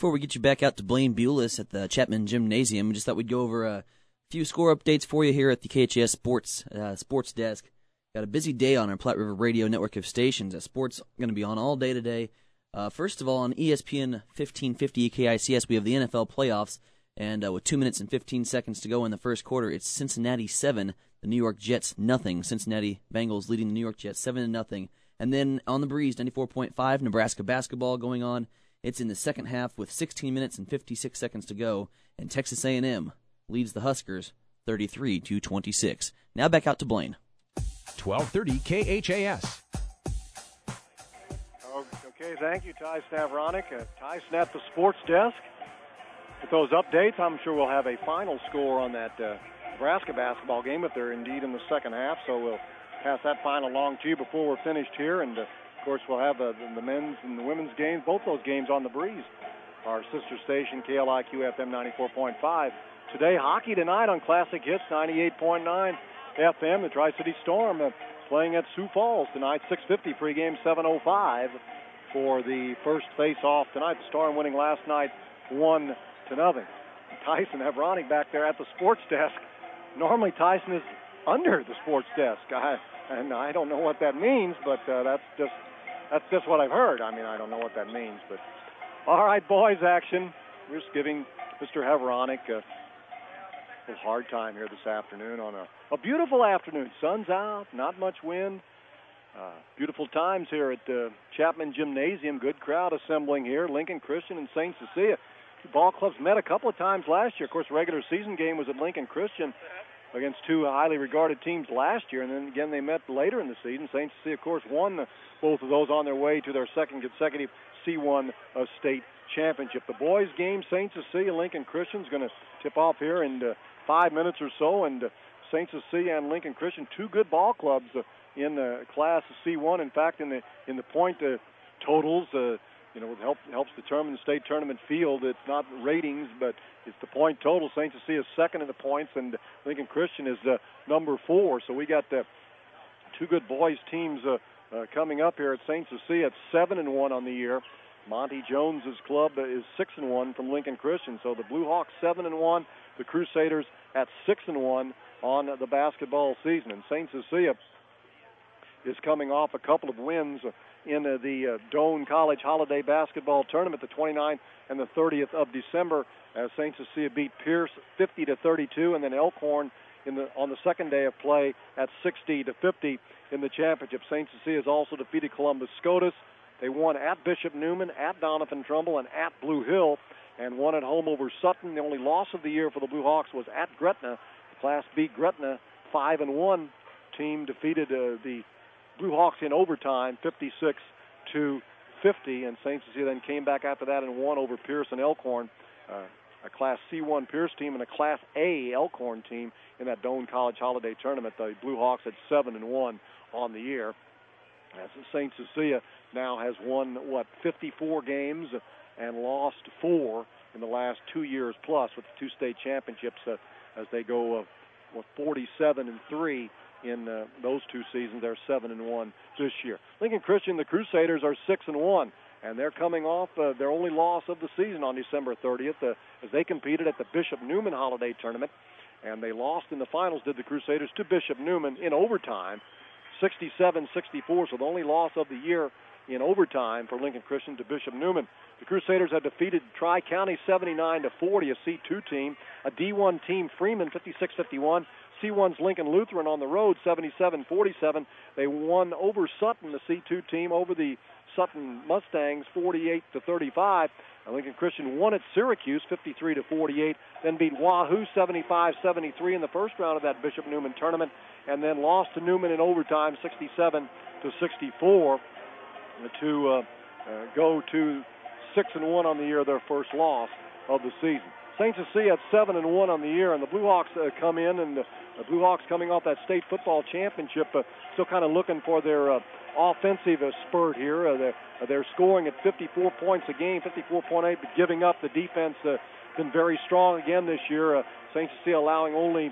before we get you back out to Blaine Bulis at the Chapman Gymnasium, we just thought we'd go over a few score updates for you here at the KHAS Sports Desk. Got a busy day on our Platte River Radio network of stations. Sports going to be on all day today. First of all, on ESPN 1550 KICS, we have the NFL playoffs, and with 2 minutes and 15 seconds to go in the first quarter, it's Cincinnati 7, the New York Jets nothing. Cincinnati Bengals leading the New York Jets 7-0. And then on the breeze, 94.5, Nebraska basketball going on. It's in the second half with 16 minutes and 56 seconds to go, and Texas A&M leads the Huskers 33-26. Now back out to Blaine. 1230 KHAS. Okay, thank you, Ty Stavronik. Ty Snap, the Sports Desk. With those updates, I'm sure we'll have a final score on that Nebraska basketball game if they're indeed in the second half. So we'll pass that final along to you before we're finished here. And, of course, we'll have the men's and the women's games, both those games on the breeze. Our sister station, KLIQ FM 94.5. Today, hockey tonight on Classic Hits 98.9 FM. The Tri-City Storm playing at Sioux Falls tonight, 6:50 pregame, 7:05 for the first face-off tonight. The Storm winning last night 1-0. Tyson Evronic back there at the sports desk. Normally Tyson is under the sports desk, and I don't know what that means, but that's just what I've heard. I mean, I don't know what that means, but all right, boys, action. We're just giving Mr. Evronic a hard time here this afternoon on a beautiful afternoon. Sun's out, not much wind. Beautiful times here at Chapman Gymnasium. Good crowd assembling here. Lincoln Christian and St. Cecilia. The ball clubs met a couple of times last year. Of course, the regular season game was at Lincoln Christian against two highly regarded teams last year, and then again they met later in the season. St. Cecilia, of course, won both of those on their way to their second consecutive C1 state championship. The boys' game, St. Cecilia, Lincoln Christian, is going to tip off here in 5 minutes or so, and St. Cecilia and Lincoln Christian, two good ball clubs in Class C1. In fact, in the point totals, it helps determine the state tournament field. It's not ratings, but it's the point total. St. Cecilia is second in the points, and Lincoln Christian is number 4. So we got two good boys teams coming up here at St. Cecilia at 7-1 on the year. Monty Jones's club is 6-1 from Lincoln Christian. So the Blue Hawks 7-1, the Crusaders at 6-1 on the basketball season. And St. Cecilia is coming off a couple of wins in the Doane College Holiday Basketball Tournament, the 29th and the 30th of December, as St. Cecilia beat Pierce 50-32, and then Elkhorn on the second day of play at 60-50 in the championship. St. Cecilia has also defeated Columbus SCOTUS. They won at Bishop Neumann, at Doniphan Trumbull, and at Blue Hill, and won at home over Sutton. The only loss of the year for the Blue Hawks was at Gretna. The Class B Gretna 5-1 team defeated the Blue Hawks in overtime, 56-50, and St. Cecilia then came back after that and won over Pierce and Elkhorn, a Class C1 Pierce team and a Class A Elkhorn team in that Doane College Holiday Tournament. The Blue Hawks had 7-1 on the year. As St. Cecilia now has won, 54 games and lost 4 in the last 2 years plus with the two state championships as they go 47-3 in those two seasons. They're 7-1 this year. Lincoln Christian, the Crusaders, are 6-1, and they're coming off their only loss of the season on December 30th as they competed at the Bishop Neumann Holiday Tournament, and they lost in the finals, did the Crusaders, to Bishop Neumann in overtime, 67-64, so the only loss of the year in overtime for Lincoln Christian to Bishop Neumann. The Crusaders have defeated Tri-County 79-40, a C2 team, a D1 team, Freeman, 56-51, C1's Lincoln Lutheran on the road, 77-47. They won over Sutton, the C2 team, over the Sutton Mustangs, 48-35. Lincoln Christian won at Syracuse, 53-48, then beat Wahoo 75-73 in the first round of that Bishop Neumann tournament, and then lost to Neumann in overtime, 67-64, to go to 6-1 on the year, their first loss of the season. St. Cecilia at 7-1 on the year, and the Blue Hawks come in, and the Blue Hawks coming off that state football championship, still kind of looking for their offensive spurt here. They're scoring at 54 points a game, 54.8, but giving up. The defense been very strong again this year. St. Cecilia allowing only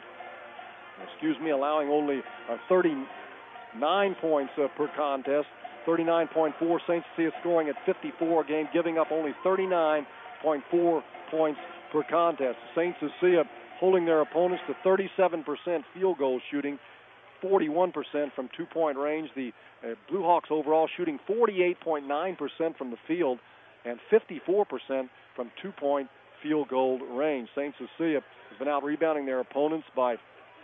39 points per contest, 39.4. St. Cecilia scoring at 54 a game, giving up only 39 6.4 points per contest. St. Cecilia holding their opponents to 37% field goal shooting, 41% from two-point range. The Blue Hawks overall shooting 48.9% from the field and 54% from two-point field goal range. St. Cecilia has been out rebounding their opponents by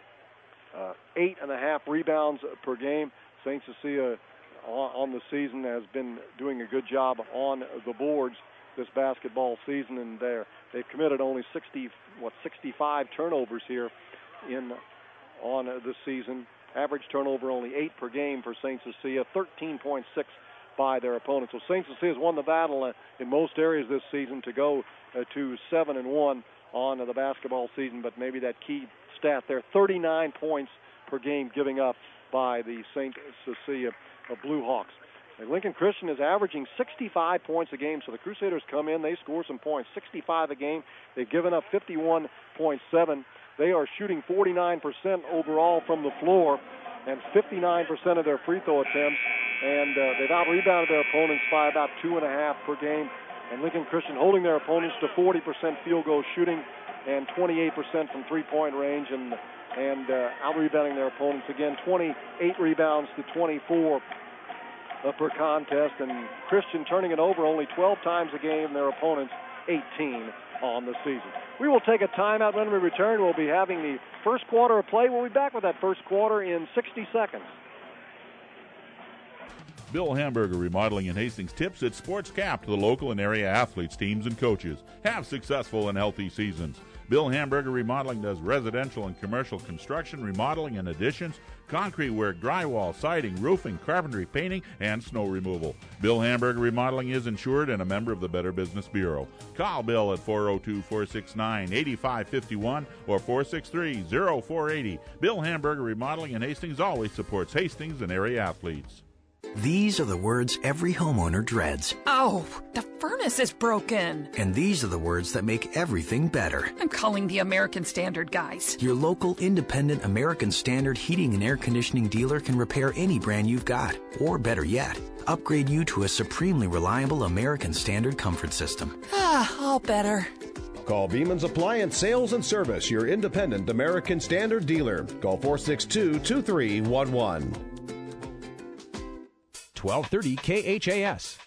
8.5 rebounds per game. St. Cecilia on the season has been doing a good job on the boards this basketball season, and they've committed only 65 turnovers here on this season. Average turnover only 8 per game for St. Cecilia, 13.6 by their opponents. So St. Cecilia has won the battle in most areas this season to go to 7-1 on the basketball season, but maybe that key stat there, 39 points per game giving up by the St. Cecilia Blue Hawks. Lincoln Christian is averaging 65 points a game, so the Crusaders come in, they score some points, 65 a game. They've given up 51.7. They are shooting 49% overall from the floor and 59% of their free throw attempts, and they've out-rebounded their opponents by about 2.5 per game. And Lincoln Christian holding their opponents to 40% field goal shooting and 28% from three-point range, and out-rebounding their opponents again, 28 rebounds to 24 per contest, and Christian turning it over only 12 times a game, their opponents 18 on the season. We will take a timeout. When we return, we'll be having the first quarter of play. We'll be back with that first quarter in 60 seconds. Bill Hamburger Remodeling in Hastings tips its Sports Cap to the local and area athletes, teams, and coaches. Have successful and healthy seasons. Bill Hamburger Remodeling does residential and commercial construction, remodeling and additions, concrete work, drywall, siding, roofing, carpentry, painting, and snow removal. Bill Hamburger Remodeling is insured and a member of the Better Business Bureau. Call Bill at 402-469-8551 or 463-0480. Bill Hamburger Remodeling in Hastings always supports Hastings and area athletes. These are the words every homeowner dreads. Oh, the furnace is broken. And these are the words that make everything better. I'm calling the American Standard guys. Your local independent American Standard heating and air conditioning dealer can repair any brand you've got. Or better yet, upgrade you to a supremely reliable American Standard comfort system. All better. Call Beeman's Appliance Sales and Service, your independent American Standard dealer. Call 462-2311. 1230 KHAS.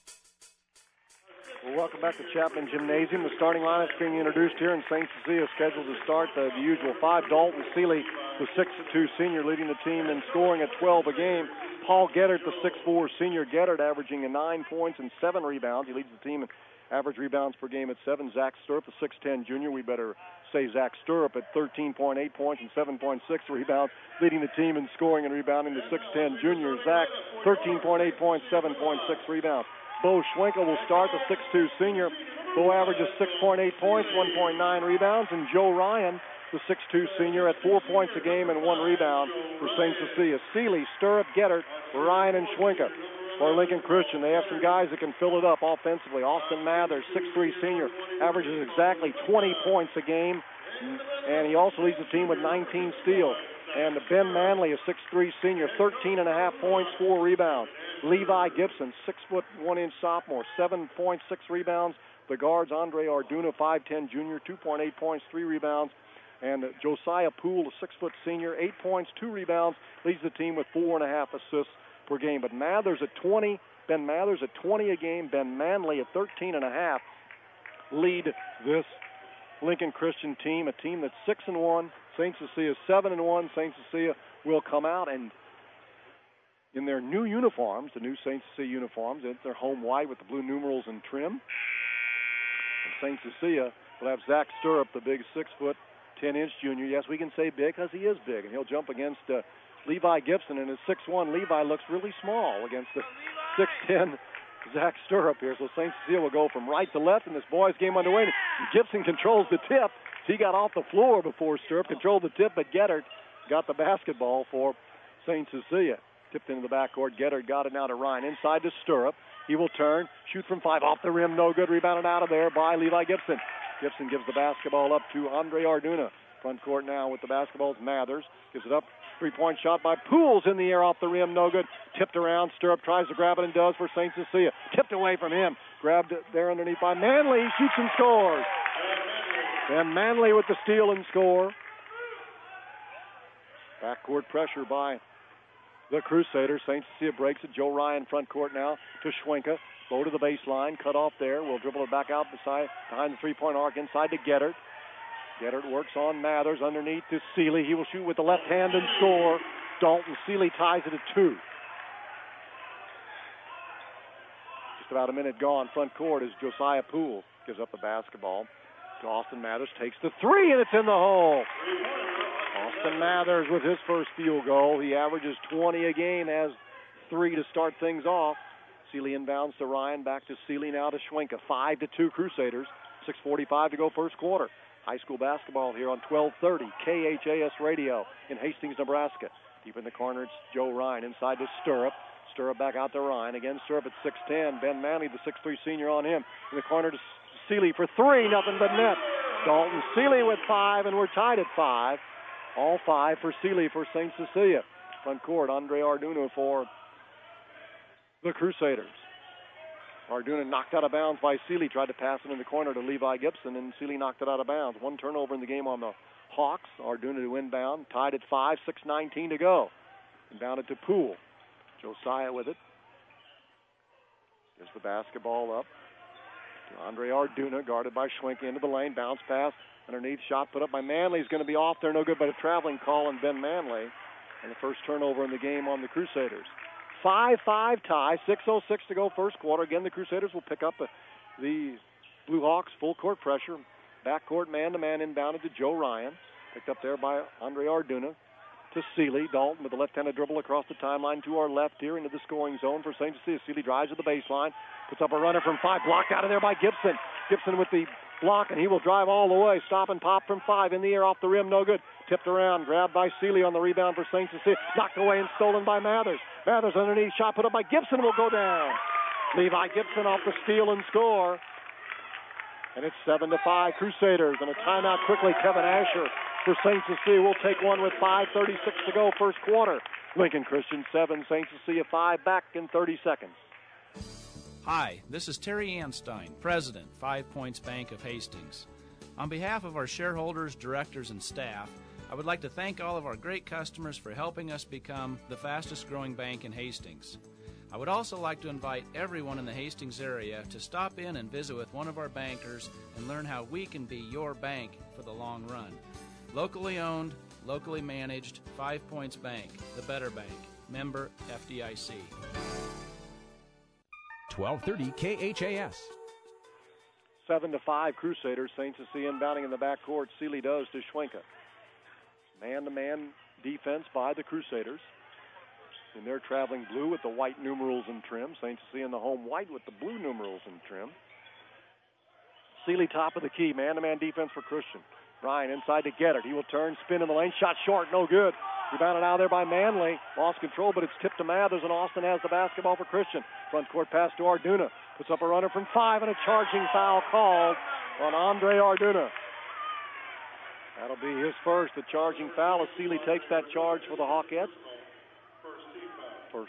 Well, welcome back to Chapman Gymnasium. The starting lineup is being introduced here, and St. Cecilia scheduled to start the usual 5. Dalton Seeley, the 6'2" senior, leading the team in scoring at 12 a game. Paul Geddert, the 6'4" senior. Geddert averaging 9 points and 7 rebounds. He leads the team in average rebounds per game at 7. Zach Stirrup, the 6'10" junior. We better say Zach Stirrup at 13.8 points and 7.6 rebounds, leading the team in scoring and rebounding. The 6'10" junior. Zach, 13.8 points, 7.6 rebounds. Bo Schwenkel will start, the 6'2" senior. Bo averages 6.8 points, 1.9 rebounds. And Joe Ryan, the 6'2" senior, at 4 points a game and 1 rebound for St. Cecilia. Seeley, Stirrup, Geddert, Ryan, and Schwenkel. For Lincoln Christian, they have some guys that can fill it up offensively. Austin Mathers, 6'3" senior, averages exactly 20 points a game, and he also leads the team with 19 steals. And Ben Manley, a 6'3" senior, 13.5 points, 4 rebounds. Levi Gibson, 6'1" sophomore, 7 points, 6 rebounds. The guards, Andre Arduna, 5'10" junior, 2.8 points, 3 rebounds. And Josiah Poole, a 6' senior, 8 points, 2 rebounds, leads the team with 4.5 assists per game. But Mathers at 20, Ben Mathers at 20 a game, Ben Manley at 13.5 lead this Lincoln Christian team, a team that's 6-1. St. Cecilia 7-1. St. Cecilia will come out and in their new uniforms, the new St. Cecilia uniforms, they're home white with the blue numerals and trim. And St. Cecilia will have Zach Stirrup, the big 6'10" junior. Yes, we can say big because he is big, and he'll jump against Levi Gibson, and at 6'1", Levi looks really small against the 6'10" Zach Stirrup here. So St. Cecilia will go from right to left in this boys' game underway. Gibson controls the tip. He got off the floor before Stirrup controlled the tip, but Geddert got the basketball for St. Cecilia. Tipped into the backcourt. Geddert got it now to Ryan. Inside to Stirrup. He will turn, shoot from 5, off the rim, no good. Rebounded out of there by Levi Gibson. Gibson gives the basketball up to Andre Arduna. Front court now with the basketball is Mathers. Gives it up. 3-point shot by Pools in the air off the rim. No good. Tipped around. Stirrup tries to grab it and does for St. Cecilia. Tipped away from him. Grabbed there underneath by Manley. He shoots and scores. And Manley with the steal and score. Backcourt pressure by the Crusaders. St. Cecilia breaks it. Joe Ryan front court now to Schwenka. Low to the baseline. Cut off there. We'll dribble it back out behind the three-point arc inside to Geddert. Geddert works on Mathers underneath to Seeley. He will shoot with the left hand and score. Dalton Seeley ties it at 2. Just about a minute gone. Front court as Josiah Poole gives up the basketball to Austin Mathers. Takes the three, and it's in the hole. Austin Mathers with his first field goal. He averages 20 a game, has 3 to start things off. Seeley inbounds to Ryan, back to Seeley, now to Schwenka. 5-2 Crusaders. 6:45 to go first quarter. High school basketball here on 1230 KHAS Radio in Hastings, Nebraska. Deep in the corner, it's Joe Ryan inside to Stirrup. Stirrup back out to Ryan. Again, Stirrup at 6'10". Ben Manley, the 6'3" senior, on him. In the corner to Seeley for 3, nothing but net. Dalton Seeley with 5, and we're tied at 5. All 5 for Seeley for St. Cecilia. Front court, Andre Arduino for the Crusaders. Arduino knocked out of bounds by Seeley. Tried to pass it in the corner to Levi Gibson, and Seeley knocked it out of bounds. 1 turnover in the game on the Hawks. Arduino to inbound. Tied at 5, 6:19 to go. Inbounded to Poole. Josiah with it. Gives the basketball up to Andre Arduino, guarded by Schwenka into the lane. Bounce pass underneath. Shot put up by Manley. Is going to be off there. No good, but a traveling call on Ben Manley. And the first turnover in the game on the Crusaders. 5-5 tie, 6:06 to go first quarter. Again, the Crusaders will pick up the Blue Hawks full court pressure. Backcourt man-to-man inbounded to Joe Ryan. Picked up there by Andre Arduino to Seeley. Dalton with the left-handed dribble across the timeline to our left here into the scoring zone for St. Cecilia. Seeley drives to the baseline. Puts up a runner from 5. Blocked out of there by Gibson. Gibson with the block, and he will drive all the way. Stop and pop from 5. In the air off the rim, no good. Tipped around, grabbed by Seeley on the rebound for St. Cecilia. Knocked away and stolen by Mathers. Mathers underneath, shot put up by Gibson, will go down. Levi Gibson off the steal and score. And it's 7-5 Crusaders. And a timeout quickly, Kevin Asher for St. Cecilia will take one with 5:36 to go first quarter. Lincoln Christian 7, St. Cecilia 5, back in 30 seconds. Hi, this is Terry Anstein, President, 5 Points Bank of Hastings. On behalf of our shareholders, directors, and staff, I would like to thank all of our great customers for helping us become the fastest growing bank in Hastings. I would also like to invite everyone in the Hastings area to stop in and visit with one of our bankers and learn how we can be your bank for the long run. Locally owned, locally managed, 5 Points Bank, the better bank. Member FDIC. 1230 KHAS. 7-5 Crusaders. St. Cecilia inbounding in the backcourt. Seeley does to Schwenka. Man-to-man defense by the Crusaders. And they're traveling blue with the white numerals and trim. St. Cecilia in the home white with the blue numerals and trim. Seeley top of the key. Man-to-man defense for Christian. Ryan inside to Geddert. He will turn, spin in the lane. Shot short, no good. Rebounded out there by Manley. Lost control, but it's tipped to Mathers, and Austin has the basketball for Christian. Front court pass to Arduino. Puts up a runner from 5, and a charging foul called on Andre Arduino. That'll be his first, the charging foul, as Seeley takes that charge for the Hawkettes. First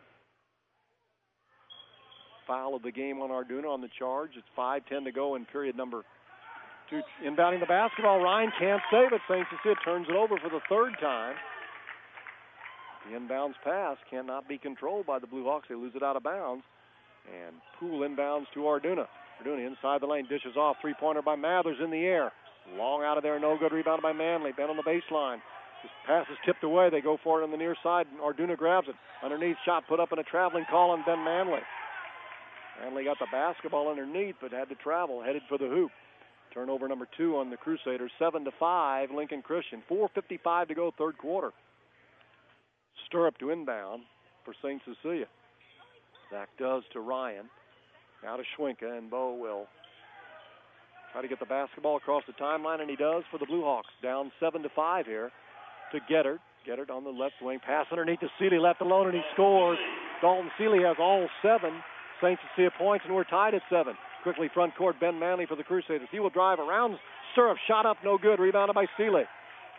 foul of the game on Arduino on the charge. It's 5:10 to go in period number 2. Inbounding the basketball, Ryan can't save it. St. Cecilia turns it over for the 3rd time. The inbounds pass cannot be controlled by the Blue Hawks. They lose it out of bounds. And Poole inbounds to Arduino. Arduino inside the lane, dishes off. 3-pointer by Mathers in the air. Long out of there, no good. Rebounded by Manley. Bent on the baseline. This pass is tipped away. They go for it on the near side, and Arduino grabs it. Underneath, shot put up in a traveling call on Ben Manley. Manley got the basketball underneath, but had to travel, headed for the hoop. Turnover number 2 on the Crusaders. 7-5, Lincoln Christian. 4:55 to go, third quarter. Stirrup to inbound for St. Cecilia. Zach does to Ryan. Now to Schwenka, and Bo will try to get the basketball across the timeline, and he does for the Blue Hawks. Down 7-5 here to Geddert. Geddert on the left wing. Pass underneath to Seeley, left alone, and he scores. Dalton Seeley has all 7 St. Cecilia points, and we're tied at 7. Quickly front court, Ben Manley for the Crusaders. He will drive around. Stirrup shot up, no good. Rebounded by Seeley.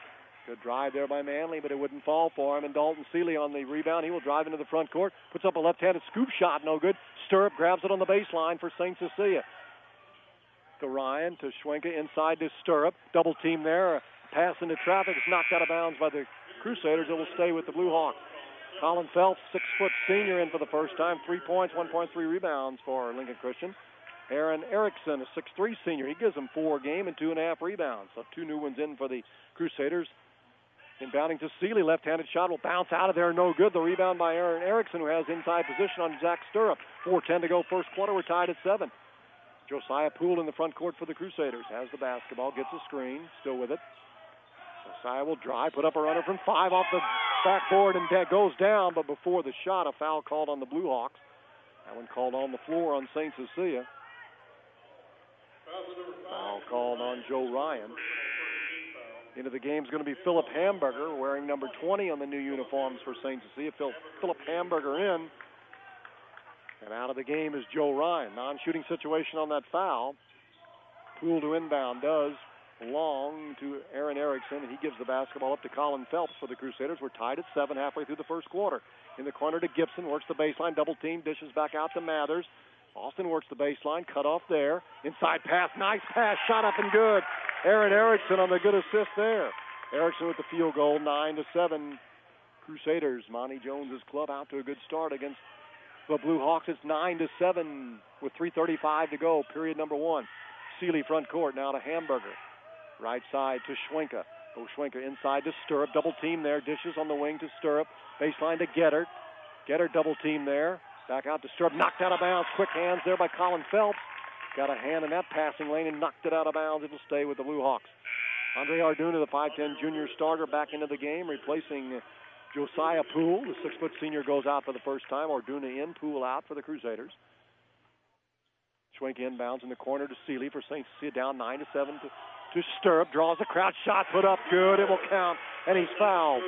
Good drive there by Manley, but it wouldn't fall for him. And Dalton Seeley on the rebound. He will drive into the front court. Puts up a left-handed scoop shot. No good. Stirrup grabs it on the baseline for St. Cecilia. To Ryan, to Schwenka, inside to Stirrup. Double team there. Pass into traffic. It's knocked out of bounds by the Crusaders. It will stay with the Blue Hawks. Colin Phelps, 6-foot senior, in for the first time. 3 points, 1.3 rebounds for Lincoln Christian. Aaron Erickson, a 6'3 senior. He gives them 4 a game and 2.5 rebounds. So 2 new ones in for the Crusaders. Inbounding to Seeley. Left-handed shot will bounce out of there. No good. The rebound by Aaron Erickson, who has inside position on Zach Stirrup. 4:10 to go first quarter. We're tied at 7. Josiah Poole in the front court for the Crusaders. Has the basketball. Gets a screen. Still with it. Josiah will drive. Put up a runner from 5 off the backboard and goes down. But before the shot, a foul called on the Blue Hawks. That one called on the floor on St. Cecilia. Foul called on Joe Ryan. Into the game is going to be Philip Hamburger, wearing number 20 on the new uniforms for St. Cecilia. Philip Hamburger in. And out of the game is Joe Ryan. Non-shooting situation on that foul. Poole to inbound does. Long to Aaron Erickson. He gives the basketball up to Colin Phelps for the Crusaders. We're tied at 7 halfway through the first quarter. In the corner to Gibson. Works the baseline. Double team. Dishes back out to Mathers. Austin works the baseline. Cut off there. Inside pass. Nice pass. Shot up and good. Aaron Erickson on the good assist there. Erickson with the field goal. 9-7. Crusaders. Monty Jones's club out to a good start against the Blue Hawks. It's 9-7 with 3:35 to go. Period number 1. Seeley front court now to Hamburger. Right side to Schwenka. Schwenka inside to Stirrup. Double team there. Dishes on the wing to Stirrup. Baseline to Gettert. Gettert double team there. Back out to Stirrup. Knocked out of bounds. Quick hands there by Colin Phelps. Got a hand in that passing lane and knocked it out of bounds. It'll stay with the Blue Hawks. Andre Arduna, the 5'10 junior starter, back into the game, replacing Josiah Poole. The 6-foot senior goes out for the first time. Arduna in, Poole out for the Crusaders. Schwenk inbounds in the corner to Seeley for St. Cecilia, down 9-7 to Stirrup. Draws a crouch shot, put up, good. It will count, and he's fouled.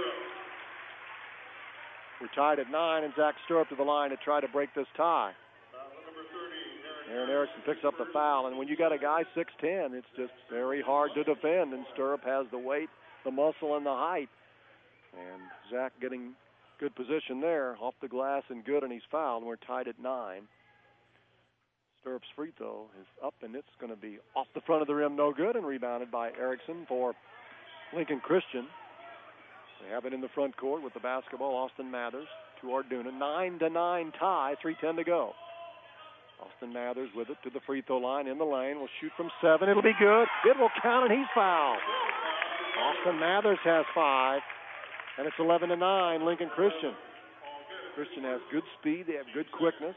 We're tied at 9, and Zach Stirrup to the line to try to break this tie. Aaron Erickson picks up the foul, and when you got a guy 6'10", it's just very hard to defend, and Stirrup has the weight, the muscle, and the height. And Zach getting good position there, off the glass and good, and he's fouled, and we're tied at 9. Stirrup's free throw is up, and it's going to be off the front of the rim, no good, and rebounded by Erickson for Lincoln Christian. They have it in the front court with the basketball. Austin Mathers to Arduna. 9-9 tie, 3:10 to go. Austin Mathers with it to the free throw line in the lane. Will shoot from 7. It'll be good. It will count, and he's fouled. Austin Mathers has 5, and it's 11-9, Lincoln Christian. Christian has good speed. They have good quickness.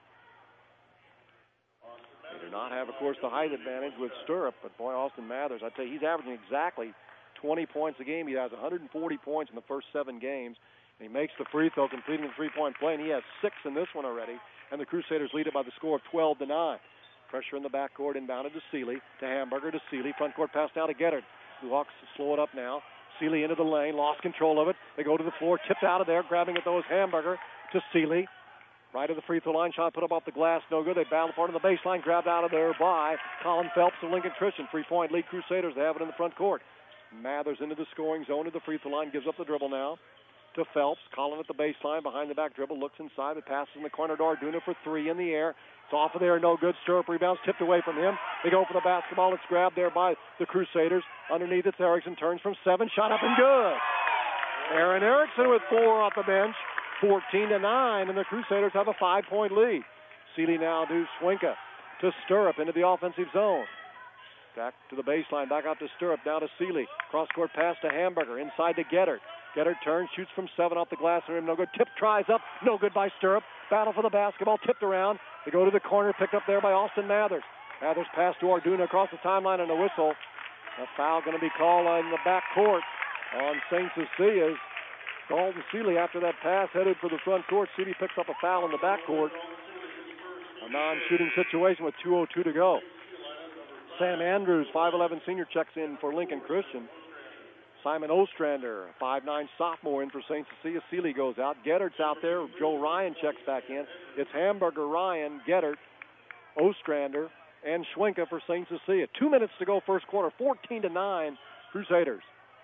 They do not have, of course, the height advantage with Stirrup, but boy, Austin Mathers, I tell you, he's averaging exactly 20 points a game. He has 140 points in the first 7 games. And he makes the free throw, completing the three-point play, and he has 6 in this one already. And the Crusaders lead it by the score of 12-9. Pressure in the backcourt, inbounded to Seeley, to Hamburger, to Seeley. Front court pass now to Gettert. The Hawks slow it up now. Seeley into the lane, lost control of it. They go to the floor, tipped out of there, grabbing it though is Hamburger to Seeley. Right of the free throw line, shot put up off the glass, no good. They battle part of the baseline, grabbed out of there by Colin Phelps of Lincoln Christian. 3-point lead Crusaders, they have it in the front court. Mathers into the scoring zone to the free throw line, gives up the dribble now to Phelps. Colin at the baseline, behind the back dribble, looks inside, but passes in the corner to Arduna for 3 in the air. It's off of there, no good. Stirrup rebounds, tipped away from him. They go for the basketball. It's grabbed there by the Crusaders. Underneath it's Erickson, turns from 7, shot up and good. Aaron Erickson with 4 off the bench, 14-9, and the Crusaders have a 5-point lead. Seeley now to Schwenka, to Stirrup into the offensive zone. Back to the baseline, back out to Stirrup, down to Seeley. Cross-court pass to Hamburger, inside to Gettert. Gettert turns, shoots from 7 off the glass, and no good. Tip tries up, no good by Stirrup. Battle for the basketball, tipped around. They go to the corner, picked up there by Austin Mathers. Mathers pass to Arduna across the timeline and a whistle. A foul going to be called in the back court on St. Cecilia's. Dalton Seeley, after that pass, headed for the front court. Seeley picks up a foul in the back court. A non-shooting situation with 2:02 to go. Sam Andrews, 5'11 senior, checks in for Lincoln Christian. Simon Ostrander, 5'9 sophomore, in for St. Cecilia. Seeley goes out. Gettert's out there. Joe Ryan checks back in. It's Hamburger, Ryan, Gettert, Ostrander, and Schwenka for St. Cecilia. 2 minutes to go first quarter. 14-9 Crusaders.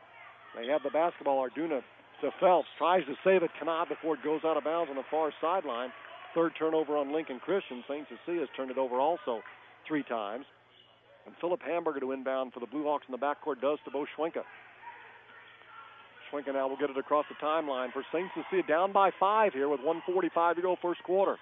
They have the basketball. Arduna to Phelps. Tries to save it. Cannot before it goes out of bounds on the far sideline. Third turnover on Lincoln Christian. St. Cecilia has turned it over also 3 times. And Philip Hamburger to inbound for the Blue Hawks in the backcourt does to Bo Schwenka. Schwenka now will get it across the timeline for St. Cecilia, down by 5 here with 1:45 to go first quarter.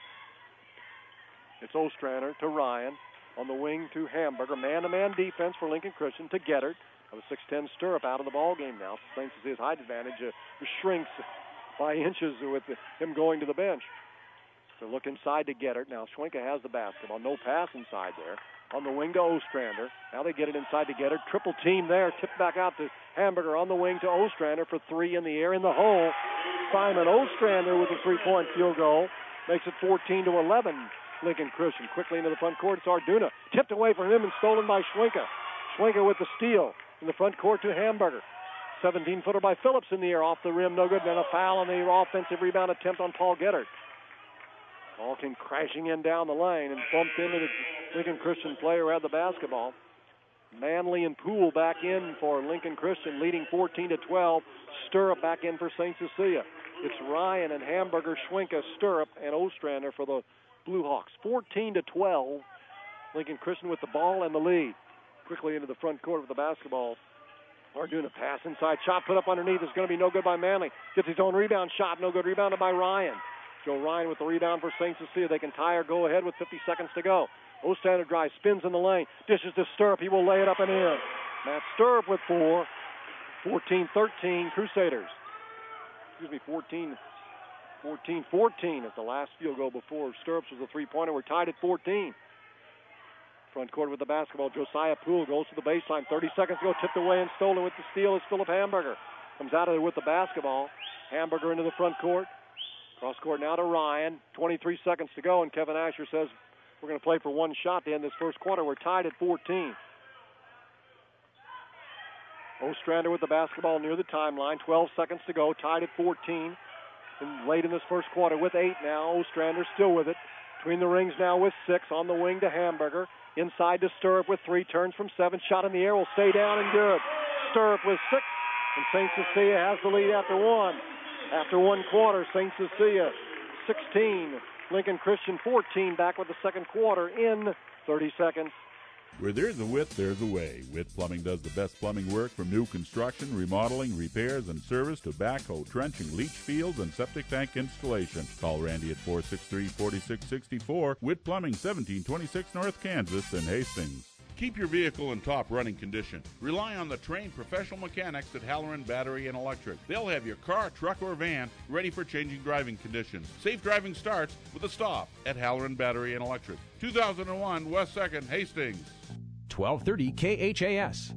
It's Ostrander to Ryan. On the wing to Hamburger. Man-to-man defense for Lincoln Christian to Gettert. A 6'10" Stirrup out of the ball game now. St. Cecilia's height advantage shrinks by inches with him going to the bench. So look inside to Gettert. Now Schwenka has the basketball. No pass inside there. On the wing to Ostrander. Now they get it inside to Gettert. Triple team there. Tipped back out to Hamburger on the wing to Ostrander for 3 in the air in the hole. Simon Ostrander with a 3-point field goal. Makes it 14-11. Lincoln Christian quickly into the front court. It's Arduna. Tipped away from him and stolen by Schwenka. Schwenka with the steal in the front court to Hamburger. 17-footer by Phillips in the air off the rim. No good. Then a foul on the offensive rebound attempt on Paul Gettert. Ball came crashing in down the lane and bumped into the Lincoln Christian player who had the basketball. Manley and Poole back in for Lincoln Christian, leading 14-12. Stirrup back in for St. Cecilia. It's Ryan and Hamburger, Schwenka, Stirrup, and Ostrander for the Blue Hawks. 14-12. Lincoln Christian with the ball and the lead. Quickly into the front court with the basketball. Arduna pass inside. Shot put up underneath. It's going to be no good by Manley. Gets his own rebound shot. No good. Rebounded by Ryan. Joe Ryan with the rebound for St. Cecilia. They can tie or go ahead with 50 seconds to go. Ostrander drives, spins in the lane. Dishes to Stirrup. He will lay it up and in. Matt Stirrup with 4. 14-13 Crusaders. 14-14 is the last field goal before Stirrups was a 3-pointer. We're tied at 14. Front court with the basketball. Josiah Poole goes to the baseline. 30 seconds to go. Tipped away and stolen with the steal is Philip Hamburger. Comes out of there with the basketball. Hamburger into the front court. Cross court now to Ryan. 23 seconds to go, and Kevin Asher says we're going to play for one shot to end this first quarter. We're tied at 14. Ostrander with the basketball near the timeline. 12 seconds to go. Tied at 14. And late in this first quarter with 8 now. Ostrander still with it. Between the rings now with 6. On the wing to Hamburger. Inside to Stirrup with 3. Turns from 7. Shot in the air will stay down and good. Stirrup with 6. And St. Cecilia has the lead after 1. After 1 quarter, St. Cecilia 16. Lincoln Christian 14. Back with the second quarter in 30 seconds. Where there's a Witt, there's a way. Witt Plumbing does the best plumbing work from new construction, remodeling, repairs, and service to backhoe, trenching, leach fields, and septic tank installation. Call Randy at 463-4664. Witt Plumbing, 1726 North Kansas in Hastings. Keep your vehicle in top running condition. Rely on the trained professional mechanics at Halloran Battery and Electric. They'll have your car, truck, or van ready for changing driving conditions. Safe driving starts with a stop at Halloran Battery and Electric. 2001 West 2nd, Hastings. 1230 KHAS.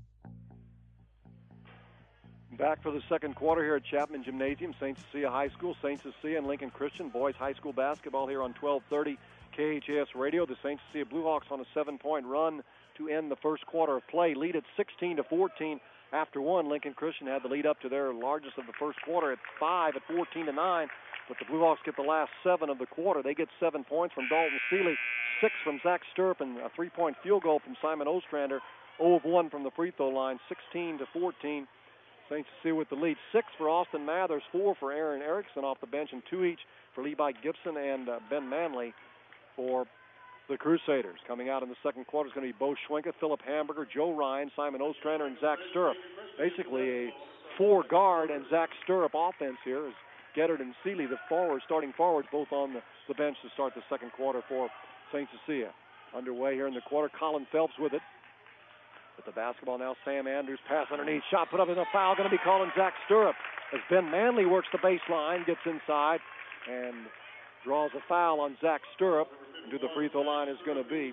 Back for the second quarter here at Chapman Gymnasium, St. Cecilia High School, St. Cecilia and Lincoln Christian boys high school basketball here on 1230 KHAS Radio. The St. Cecilia Blue Hawks on a 7-point run to end the first quarter of play. Lead at 16-14 after 1. Lincoln Christian had the lead up to their largest of the first quarter at 5 at 14-9. But the Blue Hawks get the last 7 of the quarter. They get 7 points from Dalton Seeley, 6 from Zach Stirrup, and a 3-point field goal from Simon Ostrander. 0 of 1 from the free throw line, 16-14. St. Cecilia with the lead. 6 for Austin Mathers, 4 for Aaron Erickson off the bench, and 2 each for Levi Gibson and Ben Manley for the Crusaders. Coming out in the second quarter is going to be Bo Schwenka, Philip Hamburger, Joe Ryan, Simon Ostrander, and Zach Stirrup. Basically a 4-guard and Zach Stirrup offense here as Gettert and Seeley, the starting forwards, both on the bench to start the second quarter for St. Cecilia. Underway here in the quarter. Colin Phelps with it. With the basketball now, Sam Andrews, pass underneath. Shot put up in a foul. Going to be calling Zach Stirrup as Ben Manley works the baseline, gets inside, and draws a foul on Zach Stirrup. And to the free throw line is going to be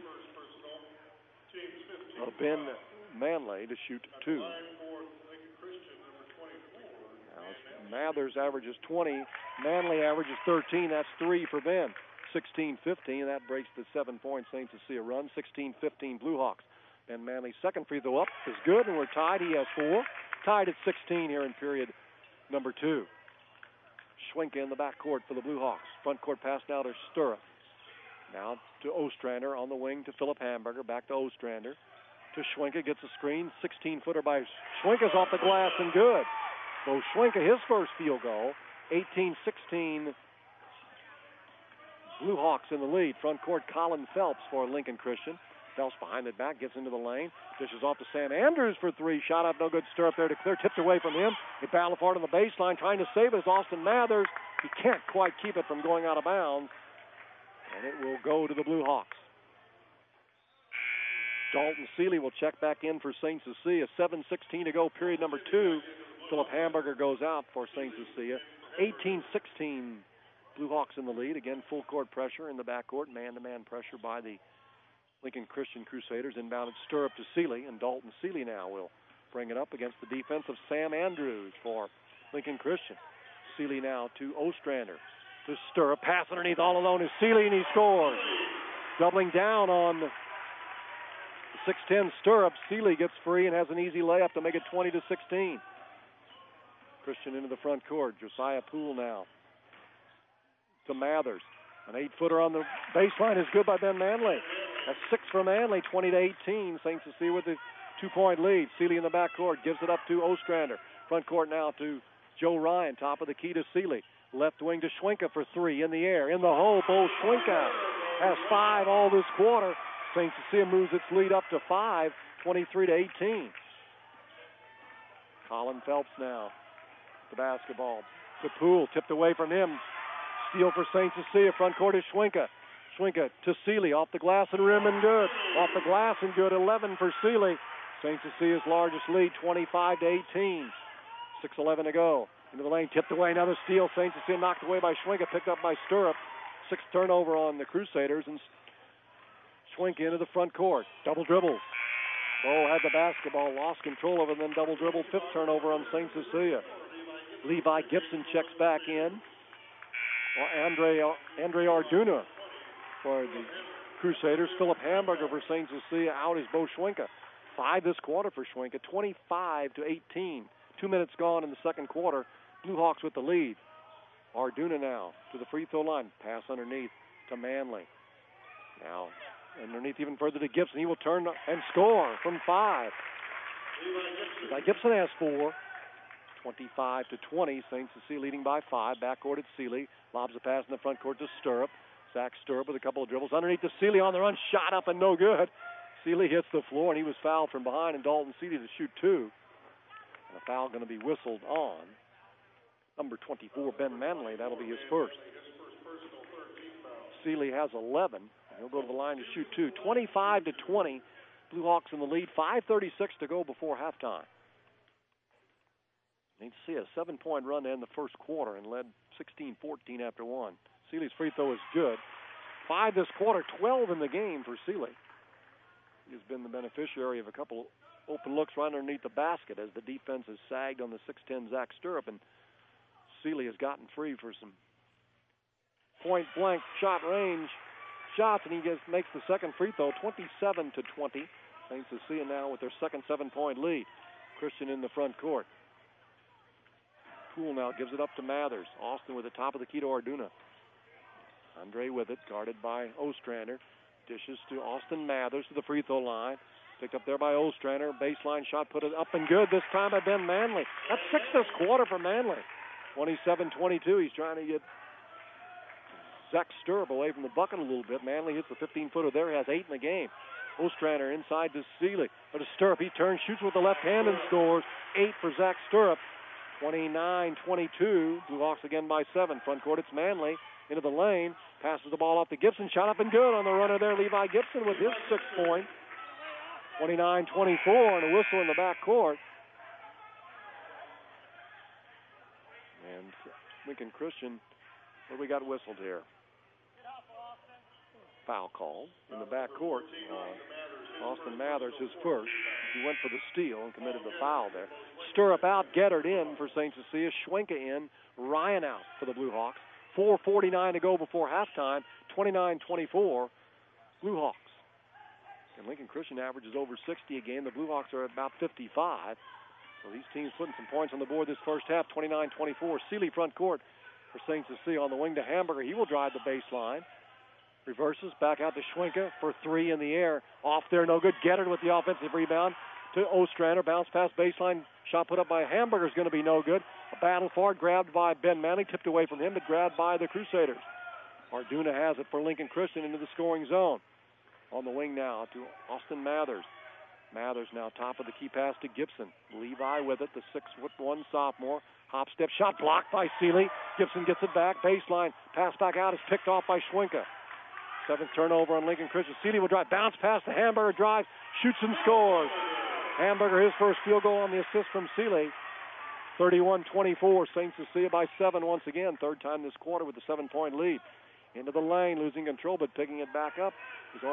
Ben Manley to shoot 2. Now, Mathers averages 20. Manley averages 13. That's 3 for Ben. 16-15. That breaks the 7-point St. Cecilia run. 16-15 Blue Hawks. Ben Manley's second free throw up is good, and we're tied. He has 4. Tied at 16 here in period number 2. Schwenka in the backcourt for the Blue Hawks. Front court pass now to Stirrup. Now to Ostrander on the wing to Philip Hamburger. Back to Ostrander. to Schwenka. Gets a screen. 16-footer by Schwenka's off the glass and good. So Schwenka, his first field goal. 18-16. Blue Hawks in the lead. Front court, Colin Phelps for Lincoln Christian. Phelps behind the back, gets into the lane. Dishes off to Sam Andrews for three. Shot up, no good. Stirrup there to clear. Tipped away from him. They battle hard on the baseline. Trying to save it is Austin Mathers. He can't quite keep it from going out of bounds. And it will go to the Blue Hawks. Dalton Seeley will check back in for St. Cecilia. 7:16 to go, period number 2. Philip Hamburger goes out for St. Cecilia. 18-16, Blue Hawks in the lead. Again, full court pressure in the backcourt. Man-to-man pressure by the Lincoln Christian Crusaders. Inbounded Stirrup to Seeley, and Dalton Seeley now will bring it up against the defense of Sam Andrews for Lincoln Christian. Seeley now to Ostrander. To Stirrup. Pass underneath all alone is Seeley, and he scores. Doubling down on the 6'10 Stirrup. Seeley gets free and has an easy layup to make it 20-16. Christian into the front court. Josiah Poole now to Mathers. An 8-footer on the baseline is good by Ben Manley. That's 6 for Manley, 20-18. St. Cecilia with the 2-point lead. Seeley in the backcourt gives it up to Ostrander. Front court now to Joe Ryan. Top of the key to Seeley. Left wing to Schwenka for 3 in the air. In the hole, Bo Schwenka has 5 all this quarter. St. Cecilia moves its lead up to 5, 23-18. Colin Phelps now. The basketball to Poole. Tipped away from him. Steal for St. Cecilia. Front court is Schwenka. Schwenka to Seeley. Off the glass and rim and good. Off the glass and good. 11 for Seeley. St. Cecilia's largest lead, 25-18. 6:11 to go. Into the lane. Tipped away. Another steal. St. Cecilia knocked away by Schwenka. Picked up by Stirrup. 6th turnover on the Crusaders. And Schwenka into the front court. Double dribbles. Bo had the basketball. Lost control of it and then double dribble. 5th turnover on St. Cecilia. Levi Gibson checks back in. Andre Arduna for the Crusaders. Philip Hamburger for St. Cecilia. Out is Bo Schwenka. 5 this quarter for Schwenka. 25-18. 2 minutes gone in the second quarter. Blue Hawks with the lead. Arduna now to the free throw line. Pass underneath to Manley. Now underneath even further to Gibson. He will turn and score from 5. Levi Gibson has 4. 25-20. St. Cecilia leading by 5. Backcourt at Seeley. Lobs a pass in the front court to Stirrup. Zach Stirrup with a couple of dribbles. Underneath to Seeley on the run. Shot up and no good. Seeley hits the floor, and he was fouled from behind, and Dalton Seeley to shoot 2. And a foul going to be whistled on number 24, Ben Manley. That'll be his first. Seeley has 11. He'll go to the line to shoot 2. 25-20. Blue Hawks in the lead. 5:36 to go before halftime. Need to see a 7-point run to end the first quarter and led 16-14 after 1. Seeley's free throw is good. 5 this quarter, 12 in the game for Seeley. He has been the beneficiary of a couple open looks right underneath the basket as the defense has sagged on the 6'10 Zach Stirrup, and Seeley has gotten free for some point-blank shot range shots, and he makes the second free throw, 27-20. St. Cecilia now with their second 7-point lead. Christian in the front court. Poole now gives it up to Mathers. Austin with the top of the key to Arduna. Andre with it, guarded by Ostrander. Dishes to Austin Mathers to the free throw line. Picked up there by Ostrander. Baseline shot, put it up and good. This time by Ben Manley. That's 6 this quarter for Manley. 27-22. He's trying to get Zach Stirrup away from the bucket a little bit. Manley hits the 15-footer there. He has 8 in the game. Ostrander inside to Seeley. But to Stirrup, he turns, shoots with the left hand and scores. 8 for Zach Stirrup. 29-22. Blue Hawks again by 7. Front court, it's Manley. Into the lane. Passes the ball off to Gibson. Shot up and good on the runner there. Levi Gibson with his 6th point. 29-24 and a whistle in the back court. And Lincoln Christian, what do we got whistled here? Foul call in the back court. Austin Mathers, his first. He went for the steal and committed the foul there. Stirrup out, Geddard in for St. Cecilia. Schwenka in, Ryan out for the Blue Hawks. 4:49 to go before halftime. 29-24, Blue Hawks. And Lincoln Christian averages over 60 a game. The Blue Hawks are at about 55. So these teams putting some points on the board this first half. 29-24. Seeley front court for St. Cecilia on the wing to Hamburger. He will drive the baseline. Reverses back out to Schwenka for three in the air. Off there, no good. Gettard with the offensive rebound to Ostrander. Bounce pass baseline. Shot put up by Hamburger is going to be no good. A battle for it, grabbed by Ben Manning. Tipped away from him, but grabbed by the Crusaders. Arduna has it for Lincoln Christian into the scoring zone. On the wing now to Austin Mathers. Mathers now top of the key pass to Gibson. Levi with it, the 6'1" sophomore. Hop step shot blocked by Seeley. Gibson gets it back. Baseline. Pass back out is picked off by Schwenka. Seventh turnover on Lincoln Christian. Seeley will drive. Bounce pass to Hamburger. Drive. Shoots and scores. Hamburger, his first field goal on the assist from Seeley. 31-24. St. Cecilia by 7 once again. Third time this quarter with a 7-point lead. Into the lane, losing control, but picking it back up is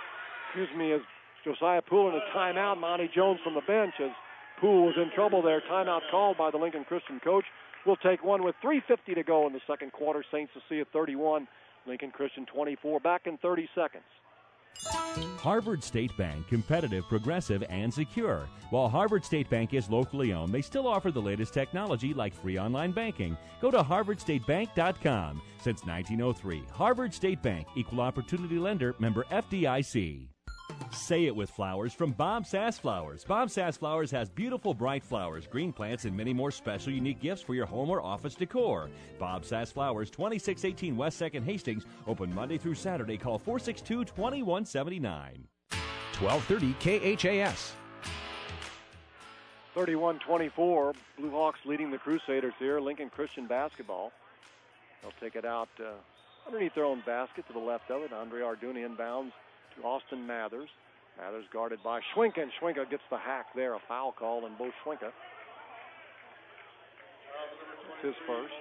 Josiah Poole in a timeout. Monty Jones from the bench as Poole was in trouble there. Timeout called by the Lincoln Christian coach. We'll take one with 3:50 to go in the second quarter. St. Cecilia 31, Lincoln Christian 24. Back in 30 seconds. Harvard State Bank, competitive, progressive, and secure. While Harvard State Bank is locally owned, they still offer the latest technology like free online banking. Go to harvardstatebank.com. Since 1903, Harvard State Bank, equal opportunity lender, member FDIC. Say it with flowers from Bob Sass Flowers. Bob Sass Flowers has beautiful, bright flowers, green plants, and many more special, unique gifts for your home or office decor. Bob Sass Flowers, 2618 West 2nd Hastings. Open Monday through Saturday. Call 462-2179. 1230 KHAS. 31-24. Blue Hawks leading the Crusaders here. Lincoln Christian basketball. They'll take it out underneath their own basket to the left of it. Andre Arduna inbounds to Austin Mathers. Mathers guarded by Schwenka, and Schwenka gets the hack there. A foul call on Bo Schwenka. It's his first.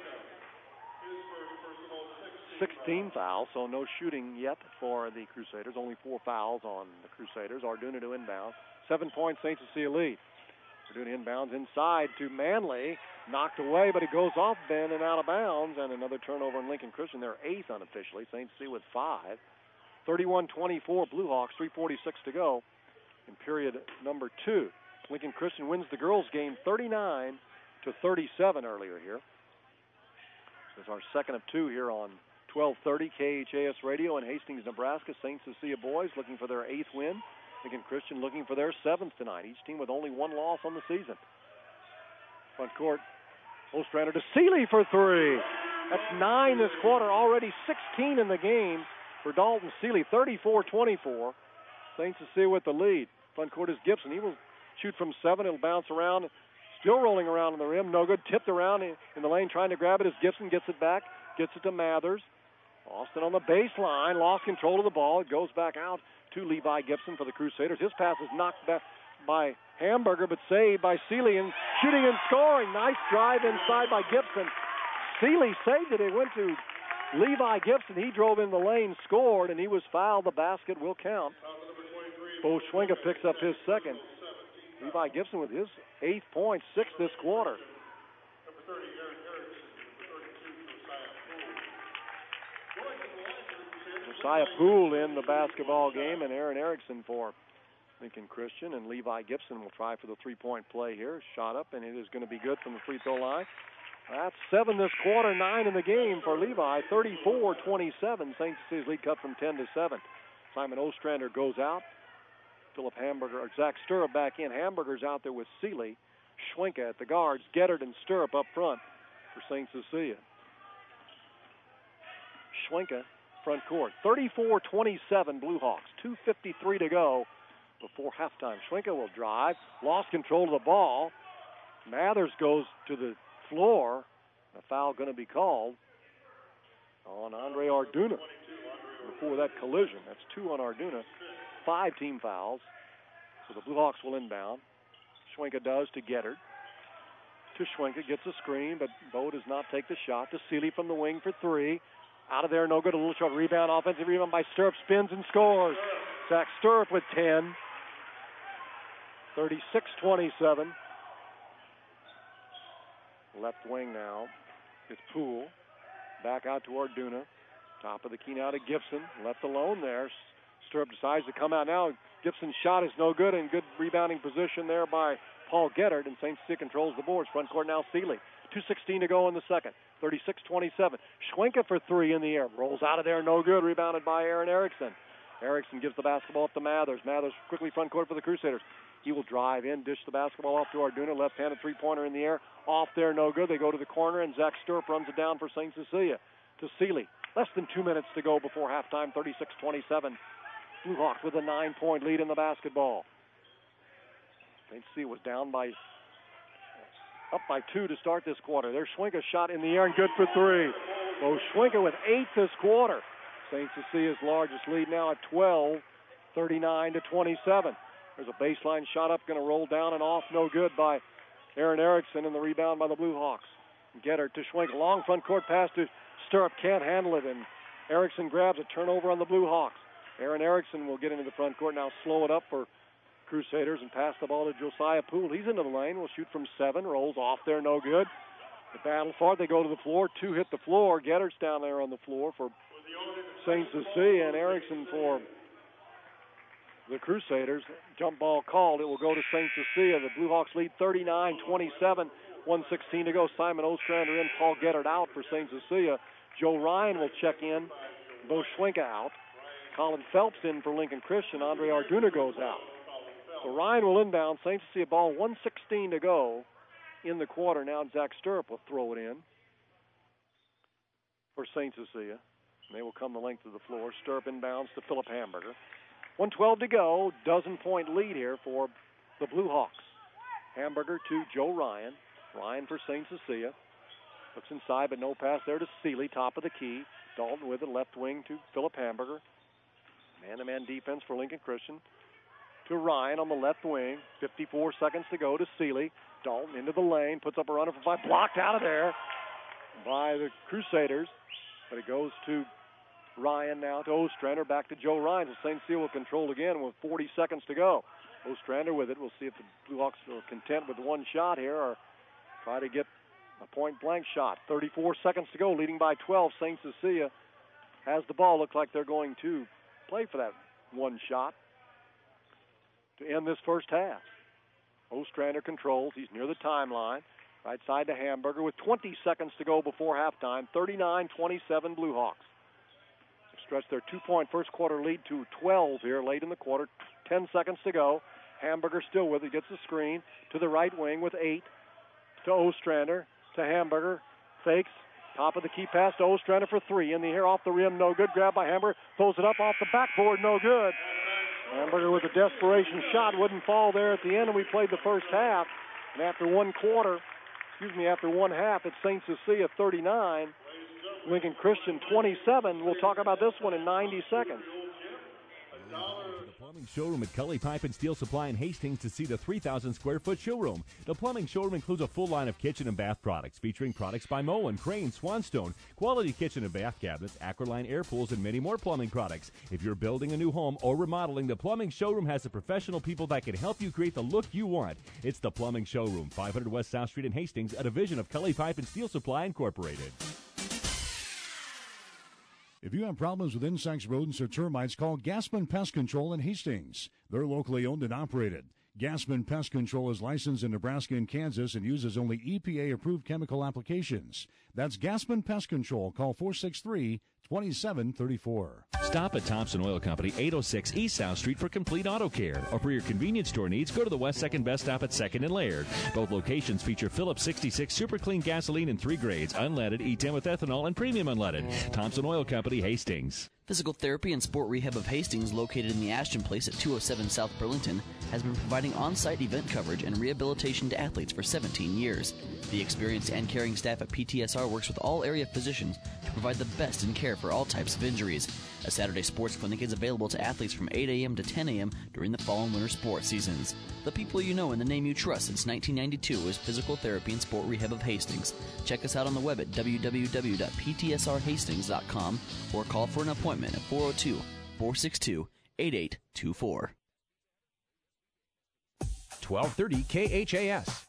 16 fouls, so no shooting yet for the Crusaders. Only 4 fouls on the Crusaders. Arduna to inbound. 7-point St. Cecilia lead. Arduna inbounds inside to Manley. Knocked away, but it goes off Ben and out of bounds. And another turnover in Lincoln Christian. They're 8th unofficially. St. Cecilia with 5. 31-24 Blue Hawks, 3:46 to go in period number 2. Lincoln Christian wins the girls' game 39-37 earlier here. This is our second of 2 here on 1230 KHAS Radio in Hastings, Nebraska. St. Cecilia boys looking for their 8th win. Lincoln Christian looking for their 7th tonight. Each team with only 1 loss on the season. Front court, Ostrander to Seeley for 3. That's 9 this quarter, already 16 in the game for Dalton Seeley, 34-24. St. Cecilia with the lead. Front court is Gibson. He will shoot from 7. It'll bounce around. Still rolling around on the rim. No good. Tipped around in the lane trying to grab it as Gibson gets it back. Gets it to Mathers. Austin on the baseline. Lost control of the ball. It goes back out to Levi Gibson for the Crusaders. His pass is knocked back by Hamburger, but saved by Seeley. And shooting and scoring. Nice drive inside by Gibson. Seeley saved it. It went to Levi Gibson. He drove in the lane, scored, and he was fouled. The basket will count. Bo Schwenka picks up his second. Levi Gibson with his 8th point, 6th this quarter. Josiah Poole in the basketball game, and Aaron Erickson for Lincoln Christian, and Levi Gibson will try for the 3-point play here. Shot up, and it is going to be good from the free throw line. That's 7 this quarter, 9 in the game for Levi. 34-27. St. Cecilia's lead cut from 10 to 7. Simon Ostrander goes out. Philip Hamburger, or Zach Stirrup back in. Hamburger's out there with Seeley. Schwenka at the guards. Gettard and Stirrup up front for St. Cecilia. Schwenka, front court. 34-27 Blue Hawks. 2:53 to go before halftime. Schwenka will drive. Lost control of the ball. Mathers goes to the floor. A foul going to be called on Andre Arduna before that collision. That's 2 on Arduna. 5 team fouls. So the Blue Hawks will inbound. Schwenka does to Gettard. To Schwenka, gets a screen, but Bo does not take the shot. To Seeley from the wing for 3. Out of there, no good. A little short rebound. Offensive rebound by Stirrup. Spins and scores. Zach Stirrup with 10. 36-27. Left wing now. It's Poole. Back out to Arduna. Top of the key now to Gibson. Left alone there. Stirrup decides to come out now. Gibson's shot is no good, and good rebounding position there by Paul Gettard, and St. Cecilia controls the boards. Front court now Seeley. 2:16 to go in the second. 36-27. Schwenka for three in the air. Rolls out of there, no good. Rebounded by Aaron Erickson. Erickson gives the basketball up to Mathers. Mathers quickly front court for the Crusaders. He will drive in, dish the basketball off to Arduna. Left-handed three-pointer in the air. Off there, no good. They go to the corner, and Zach Stirrup runs it down for St. Cecilia to Seeley. Less than 2 minutes to go before halftime, 36-27. Blue Hawks with a 9-point lead in the basketball. St. Cecilia was up by 2 to start this quarter. There's Schwenka shot in the air and good for 3. Bo Schwenka with 8 this quarter. St. Cecilia's largest lead now at 12, 39-27. There's a baseline shot up, going to roll down and off, no good by Aaron Erickson, and the rebound by the Blue Hawks. Getter to Schwenka, long front court pass to Stirrup, can't handle it, and Erickson grabs a turnover on the Blue Hawks. Aaron Erickson will get into the front court now, slow it up for Crusaders and pass the ball to Josiah Poole. He's into the lane, will shoot from 7, rolls off there, no good. The battle for it, they go to the floor, 2 hit the floor. Getter's down there on the floor for St. Cecilia, and Erickson for the Crusaders. Jump ball called. It will go to St. Cecilia. The Blue Hawks lead 39-27. 1:16 to go. Simon Ostrander in, Paul Gettard out for St. Cecilia. Joe Ryan will check in. Bo Schwenka out. Colin Phelps in for Lincoln Christian. Andre Arduna goes out. So Ryan will inbound. St. Cecilia ball, 1:16 to go in the quarter. Now Zach Stirrup will throw it in for St. Cecilia. And they will come the length of the floor. Stirrup inbounds to Philip Hamburger. 1:12 to go. Dozen-point lead here for the Blue Hawks. Hamburger to Joe Ryan. Ryan for St. Cecilia. Looks inside, but no pass there to Seeley, top of the key. Dalton with it, left wing to Philip Hamburger. Man-to-man defense for Lincoln Christian. To Ryan on the left wing. 54 seconds to go to Seeley. Dalton into the lane, puts up a runner for 5. Blocked out of there by the Crusaders. But it goes to Ryan now to Ostrander. Back to Joe Ryan. So St. Cecilia will control again with 40 seconds to go. Ostrander with it. We'll see if the Blue Hawks are content with one shot here or try to get a point-blank shot. 34 seconds to go, leading by 12. St. Cecilia has the ball. Looks like they're going to play for that one shot to end this first half. Ostrander controls. He's near the timeline. Right side to Hamburger with 20 seconds to go before halftime. 39-27 Blue Hawks. They've stretched their 2-point first quarter lead to 12 here late in the quarter. 10 seconds to go. Hamburger still with it. Gets the screen to the right wing with 8. To Ostrander. To Hamburger. Fakes. Top of the key pass to Ostrander for 3. In the air off the rim. No good. Grab by Hamburger. Throws it up off the backboard. No good. Hamburger with a desperation shot. Wouldn't fall there at the end, and we played the first half. And after one half, it's St. Cecilia 39. Lincoln Christian 27. We'll talk about this one in 90 seconds. The Plumbing Showroom at Cully Pipe and Steel Supply in Hastings to see the 3,000-square-foot showroom. The Plumbing Showroom includes a full line of kitchen and bath products, featuring products by Moen, Crane, Swanstone, quality kitchen and bath cabinets, Acroline air pools, and many more plumbing products. If you're building a new home or remodeling, the Plumbing Showroom has the professional people that can help you create the look you want. It's the Plumbing Showroom, 500 West South Street in Hastings, a division of Cully Pipe and Steel Supply Incorporated. If you have problems with insects, rodents, or termites, call Gassman Pest Control in Hastings. They're locally owned and operated. Gassman Pest Control is licensed in Nebraska and Kansas and uses only EPA-approved chemical applications. That's Gassman Pest Control. Call 463-2734. Stop at Thompson Oil Company, 806 East South Street for complete auto care. Or for your convenience store needs, go to the West 2nd Best Stop at 2nd and Laird. Both locations feature Phillips 66 Super Clean gasoline in 3 grades, unleaded, E10 with ethanol, and premium unleaded. Thompson Oil Company, Hastings. Physical Therapy and Sport Rehab of Hastings, located in the Ashton Place at 207 South Burlington, has been providing on-site event coverage and rehabilitation to athletes for 17 years. The experienced and caring staff at PTSR works with all area physicians to provide the best in care for all types of injuries. A Saturday sports clinic is available to athletes from 8 a.m. to 10 a.m. during the fall and winter sports seasons. The people you know and the name you trust since 1992 is Physical Therapy and Sport Rehab of Hastings. Check us out on the web at www.ptsrhastings.com or call for an appointment at 402-462-8824. 1230 KHAS.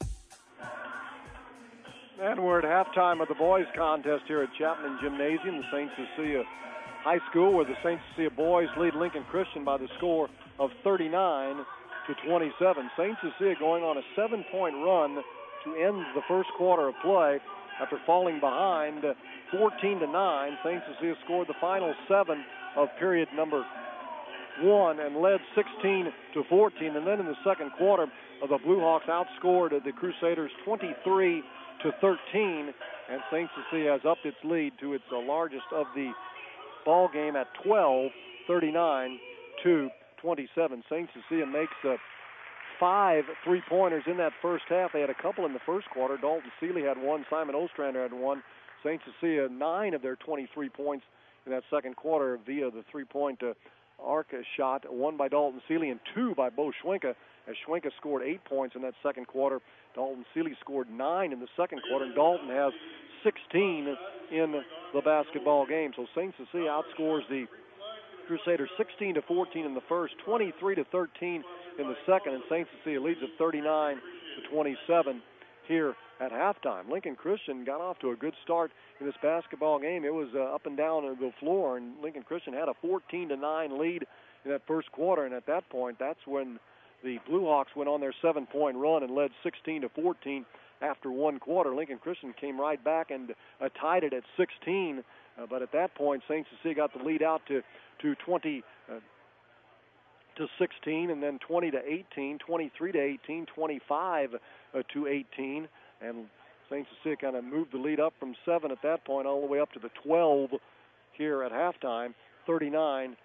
And we're at halftime of the boys contest here at Chapman Gymnasium, the St. Cecilia High School, where the St. Cecilia boys lead Lincoln Christian by the score of 39-27. St. Cecilia going on a 7-point run who ends the first quarter of play after falling behind 14-9. St. Cecilia scored the final 7 of period number 1 and led 16-14. And then in the second quarter, the Blue Hawks outscored the Crusaders 23-13, and St. Cecilia has upped its lead to its largest of the ball game at 12, 39-27. St. Cecilia makes 5 3-pointers in that first half. They had a couple in the first quarter. Dalton Seeley had one. Simon Ostrander had one. St. Cecilia, 9 of their 23 points in that second quarter via the three-point arc shot, 1 by Dalton Seeley and 2 by Bo Schwenka, as Schwenka scored 8 points in that second quarter. Dalton Seeley scored 9 in the second quarter, and Dalton has 16 in the basketball game. So St. Cecilia outscores the Crusaders 16-14 in the first, 23-13 in the second, and St. Cecilia leads at 39-27 here at halftime. Lincoln Christian got off to a good start in this basketball game. It was up and down the floor, and Lincoln Christian had a 14-9 lead in that first quarter, and at that point, that's when the Blue Hawks went on their 7-point run and led 16-14 after one quarter. Lincoln Christian came right back and tied it at 16, but at that point, St. Cecilia got the lead out to 20 to 16, and then 20-18, 23-18, 25-18, and St. Cecilia kind of moved the lead up from 7 at that point all the way up to the 12 here at halftime, 39-27.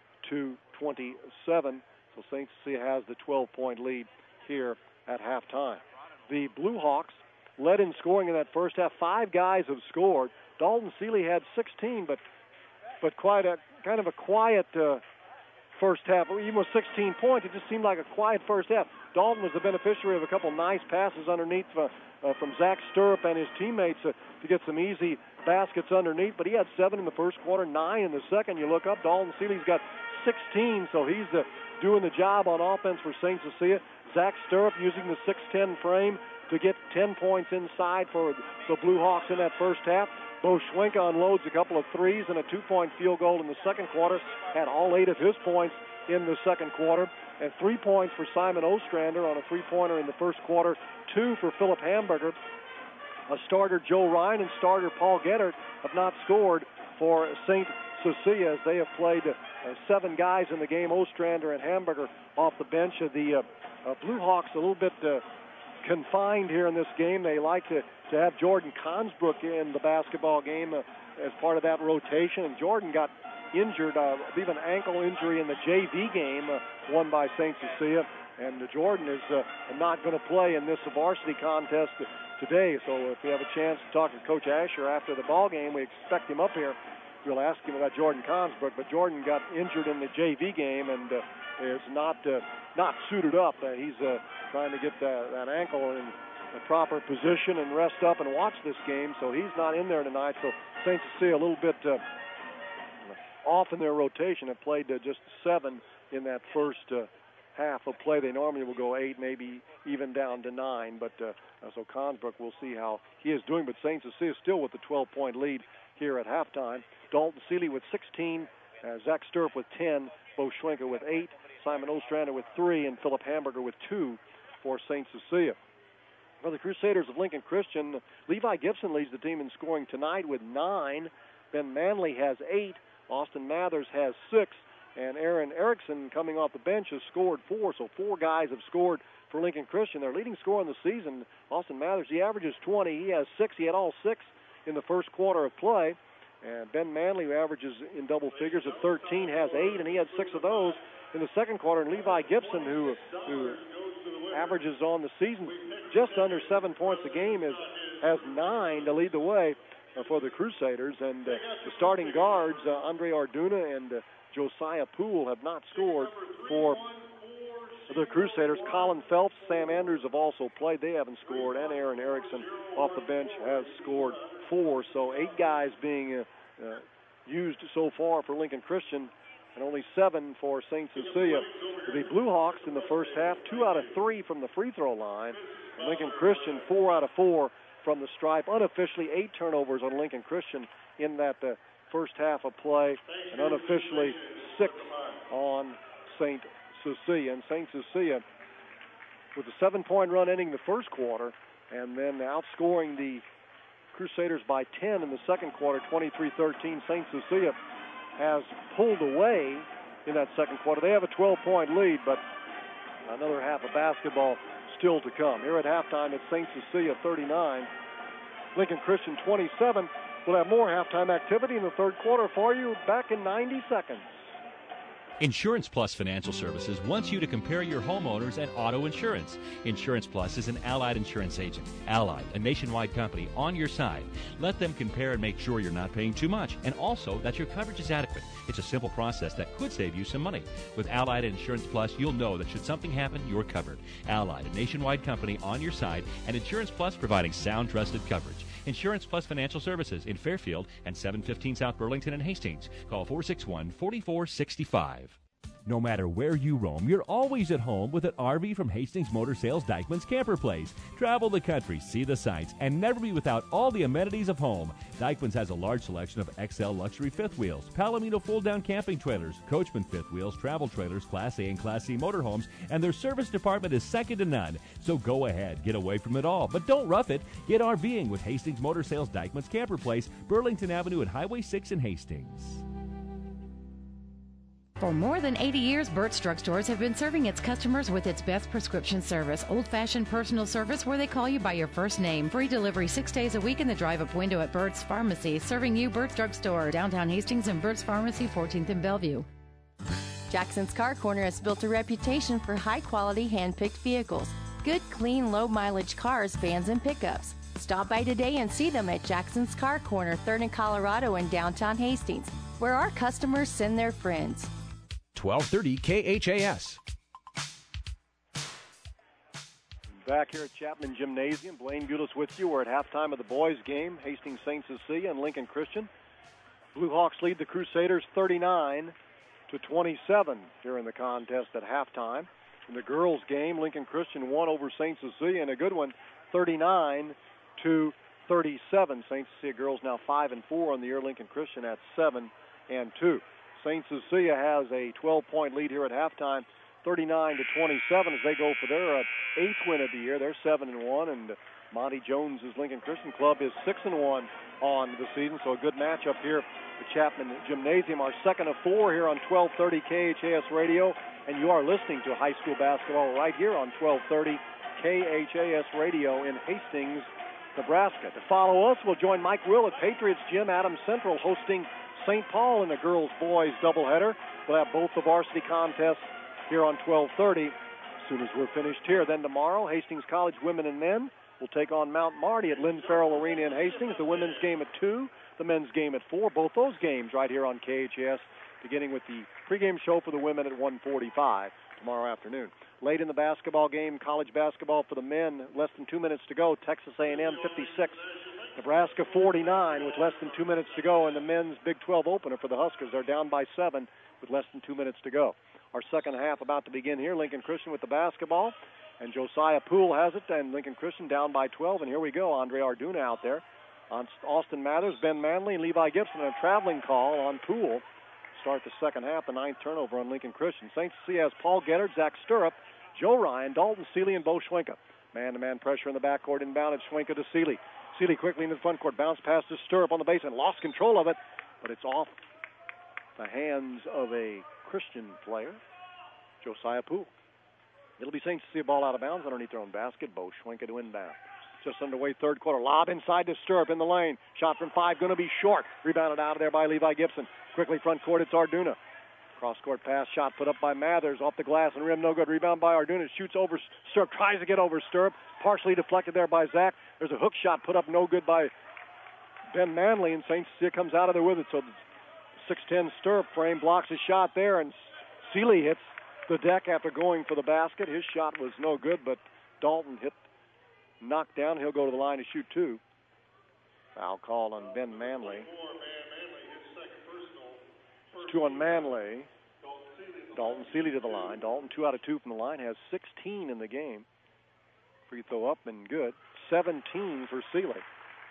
So St. Cecilia has the 12-point lead here at halftime. The Blue Hawks led in scoring in that first half. 5 guys have scored. Dalton Seeley had 16, but quite a kind of a quiet first half. Even with 16 points, it just seemed like a quiet first half. Dalton was the beneficiary of a couple nice passes underneath from Zach Stirrup and his teammates to get some easy baskets underneath, but he had 7 in the first quarter, 9 in the second. You look up, Dalton Seeley's got 16, so he's doing the job on offense for St. Cecilia. Zach Stirrup using the 6'10 frame to get 10 points inside for the Blue Hawks in that first half. Bo Schwenka unloads a couple of threes and a 2-point field goal in the second quarter, had all 8 of his points in the second quarter, and 3 points for Simon Ostrander on a 3-pointer in the first quarter, 2 for Philip Hamburger. A starter, Joe Ryan, and starter Paul Geddert have not scored for St. Cecilia as they have played 7 guys in the game, Ostrander and Hamburger off the bench. The Blue Hawks a little bit confined here in this game. They like to have Jordan Consbrook in the basketball game as part of that rotation, and Jordan got injured, I believe an ankle injury in the JV game won by St. Cecilia, and Jordan is not going to play in this varsity contest today. So if we have a chance to talk to Coach Asher after the ball game, we expect him up here. We'll ask him about Jordan Consbrook, but Jordan got injured in the JV game and is not suited up. He's trying to get that ankle in the proper position and rest up and watch this game, so he's not in there tonight. So St. Cecilia a little bit off in their rotation, have played just 7 in that first half of play. They normally will go 8, maybe even down to 9, but so Consbrook, we'll see how he is doing, but St. Cecilia still with the 12-point lead here at halftime. Dalton Seeley with 16, Zach Stirrup with 10, Bo Schwenka with 8, Simon Ostrander with 3, and Philip Hamburger with 2 for St. Cecilia. For the Crusaders of Lincoln Christian, Levi Gibson leads the team in scoring tonight with 9. Ben Manley has 8. Austin Mathers has 6. And Aaron Erickson, coming off the bench, has scored 4. So 4 guys have scored for Lincoln Christian. Their leading scorer in the season, Austin Mathers, he averages 20. He has 6. He had all 6 in the first quarter of play. And Ben Manley, who averages in double figures at 13, has 8, and he had 6 of those in the second quarter. And Levi Gibson, who averages on the season just under 7 points a game, has 9 to lead the way for the Crusaders. And the starting guards, Andre Arduna and Josiah Poole, have not scored for the Crusaders. Colin Phelps, Sam Andrews have also played. They haven't scored. And Aaron Erickson off the bench has scored 4. So 8 guys being used so far for Lincoln Christian, and only 7 for St. Cecilia. The Blue Hawks in the first half, 2 out of 3 from the free throw line. Lincoln Christian, 4 out of 4 from the stripe. Unofficially, 8 turnovers on Lincoln Christian in that first half of play, and unofficially 6 on St. Cecilia. And St. Cecilia, with a 7-point run ending the first quarter, and then outscoring the Crusaders by 10 in the second quarter, 23-13. St. Cecilia has pulled away in that second quarter. They have a 12-point lead, but another half of basketball still to come. Here at halftime, it's St. Cecilia 39, Lincoln Christian 27. We'll have more halftime activity in the third quarter for you back in 90 seconds. Insurance Plus Financial Services wants you to compare your homeowners and auto insurance. Insurance Plus is an Allied insurance agent. Allied, a nationwide company, on your side. Let them compare and make sure you're not paying too much, and also that your coverage is adequate. It's a simple process that could save you some money. With Allied Insurance Plus, you'll know that should something happen, you're covered. Allied, a nationwide company, on your side, and Insurance Plus providing sound, trusted coverage. Insurance Plus Financial Services in Fairfield and 715 South Burlington and Hastings. Call 461-4465. No matter where you roam, you're always at home with an RV from Hastings Motor Sales Dykeman's Camper Place. Travel the country, see the sights, and never be without all the amenities of home. Dykeman's has a large selection of XL luxury fifth wheels, Palomino fold-down camping trailers, Coachman fifth wheels, travel trailers, Class A and Class C motorhomes, and their service department is second to none. So go ahead, get away from it all, but don't rough it. Get RVing with Hastings Motor Sales Dykeman's Camper Place, Burlington Avenue and Highway 6 in Hastings. For more than 80 years, Burt's Drug Stores have been serving its customers with its best prescription service, old-fashioned personal service where they call you by your first name. Free delivery 6 days a week in the drive-up window at Burt's Pharmacy. Serving you, Burt's Drug Store, downtown Hastings and Burt's Pharmacy, 14th and Bellevue. Jackson's Car Corner has built a reputation for high-quality, hand-picked vehicles. Good, clean, low-mileage cars, vans, and pickups. Stop by today and see them at Jackson's Car Corner, 3rd and Colorado in downtown Hastings, where our customers send their friends. 1230 KHAS. Back here at Chapman Gymnasium, Blaine Bulis with you. We're at halftime of the boys' game, Hastings St. Cecilia and Lincoln Christian. Blue Hawks lead the Crusaders 39-27 here in the contest at halftime. In the girls' game, Lincoln Christian won over St. Cecilia in a good one, 39-37. St. Cecilia girls now 5-4 on the year. Lincoln Christian at 7-2. St. Cecilia has a 12-point lead here at halftime, 39-27 as they go for their 8th win of the year. They're 7-1, and Monty Jones' Lincoln Christian Club is 6-1 on the season. So a good matchup here at Chapman Gymnasium. Our second of 4 here on 1230 KHAS Radio, and you are listening to high school basketball right here on 1230 KHAS Radio in Hastings, Nebraska. To follow us, we'll join Mike Will at Patriots Gym, Adams Central, hosting St. Paul in the girls-boys doubleheader. We'll have both the varsity contests here on 1230 as soon as we're finished here. Then tomorrow, Hastings College women and men will take on Mount Marty at Lynn Farrell Arena in Hastings. The women's game at 2, the men's game at 4. Both those games right here on KHS, beginning with the pregame show for the women at 1:45 tomorrow afternoon. Late in the basketball game, college basketball for the men, less than 2 minutes to go. Texas A&M 56. Nebraska 49 with less than 2 minutes to go in the men's Big 12 opener for the Huskers. They're down by 7 with less than 2 minutes to go. Our second half about to begin here. Lincoln Christian with the basketball, and Josiah Poole has it, and Lincoln Christian down by 12. And here we go, Andre Arduna out there on Austin Mathers, Ben Manley, and Levi Gibson. A traveling call on Poole. Start the second half, the 9th turnover on Lincoln Christian. St. Cecilia has Paul Geddard, Zach Stirrup, Joe Ryan, Dalton Seeley, and Bo Schwenka. Man-to-man pressure in the backcourt, inbound at Schwenka to Seeley. Seeley quickly in the front court, bounce pass to Stirrup on the base and lost control of it, but it's off the hands of a Christian player, Josiah Poole. It'll be St. Cecilia ball out of bounds underneath their own basket. Bo Schwenka to inbound. Just underway third quarter. Lob inside to Stirrup in the lane. Shot from 5 going to be short. Rebounded out of there by Levi Gibson. Quickly front court, it's Arduna. Cross-court pass, shot put up by Mathers, off the glass and rim, no good. Rebound by Arduna, shoots over Stirrup, tries to get over Stirrup, partially deflected there by Zach. There's a hook shot put up, no good by Ben Manley, and St. Cecilia comes out of there with it. So the 6'10 Stirrup frame blocks his shot there, and Seeley hits the deck after going for the basket. His shot was no good, but Dalton knocked down. He'll go to the line to shoot 2. Foul call on Ben Manley. 2 on Manley. Dalton Seeley to the line. Dalton 2 out of 2 from the line, has 16 in the game. Free throw up and good. 17 for Seeley.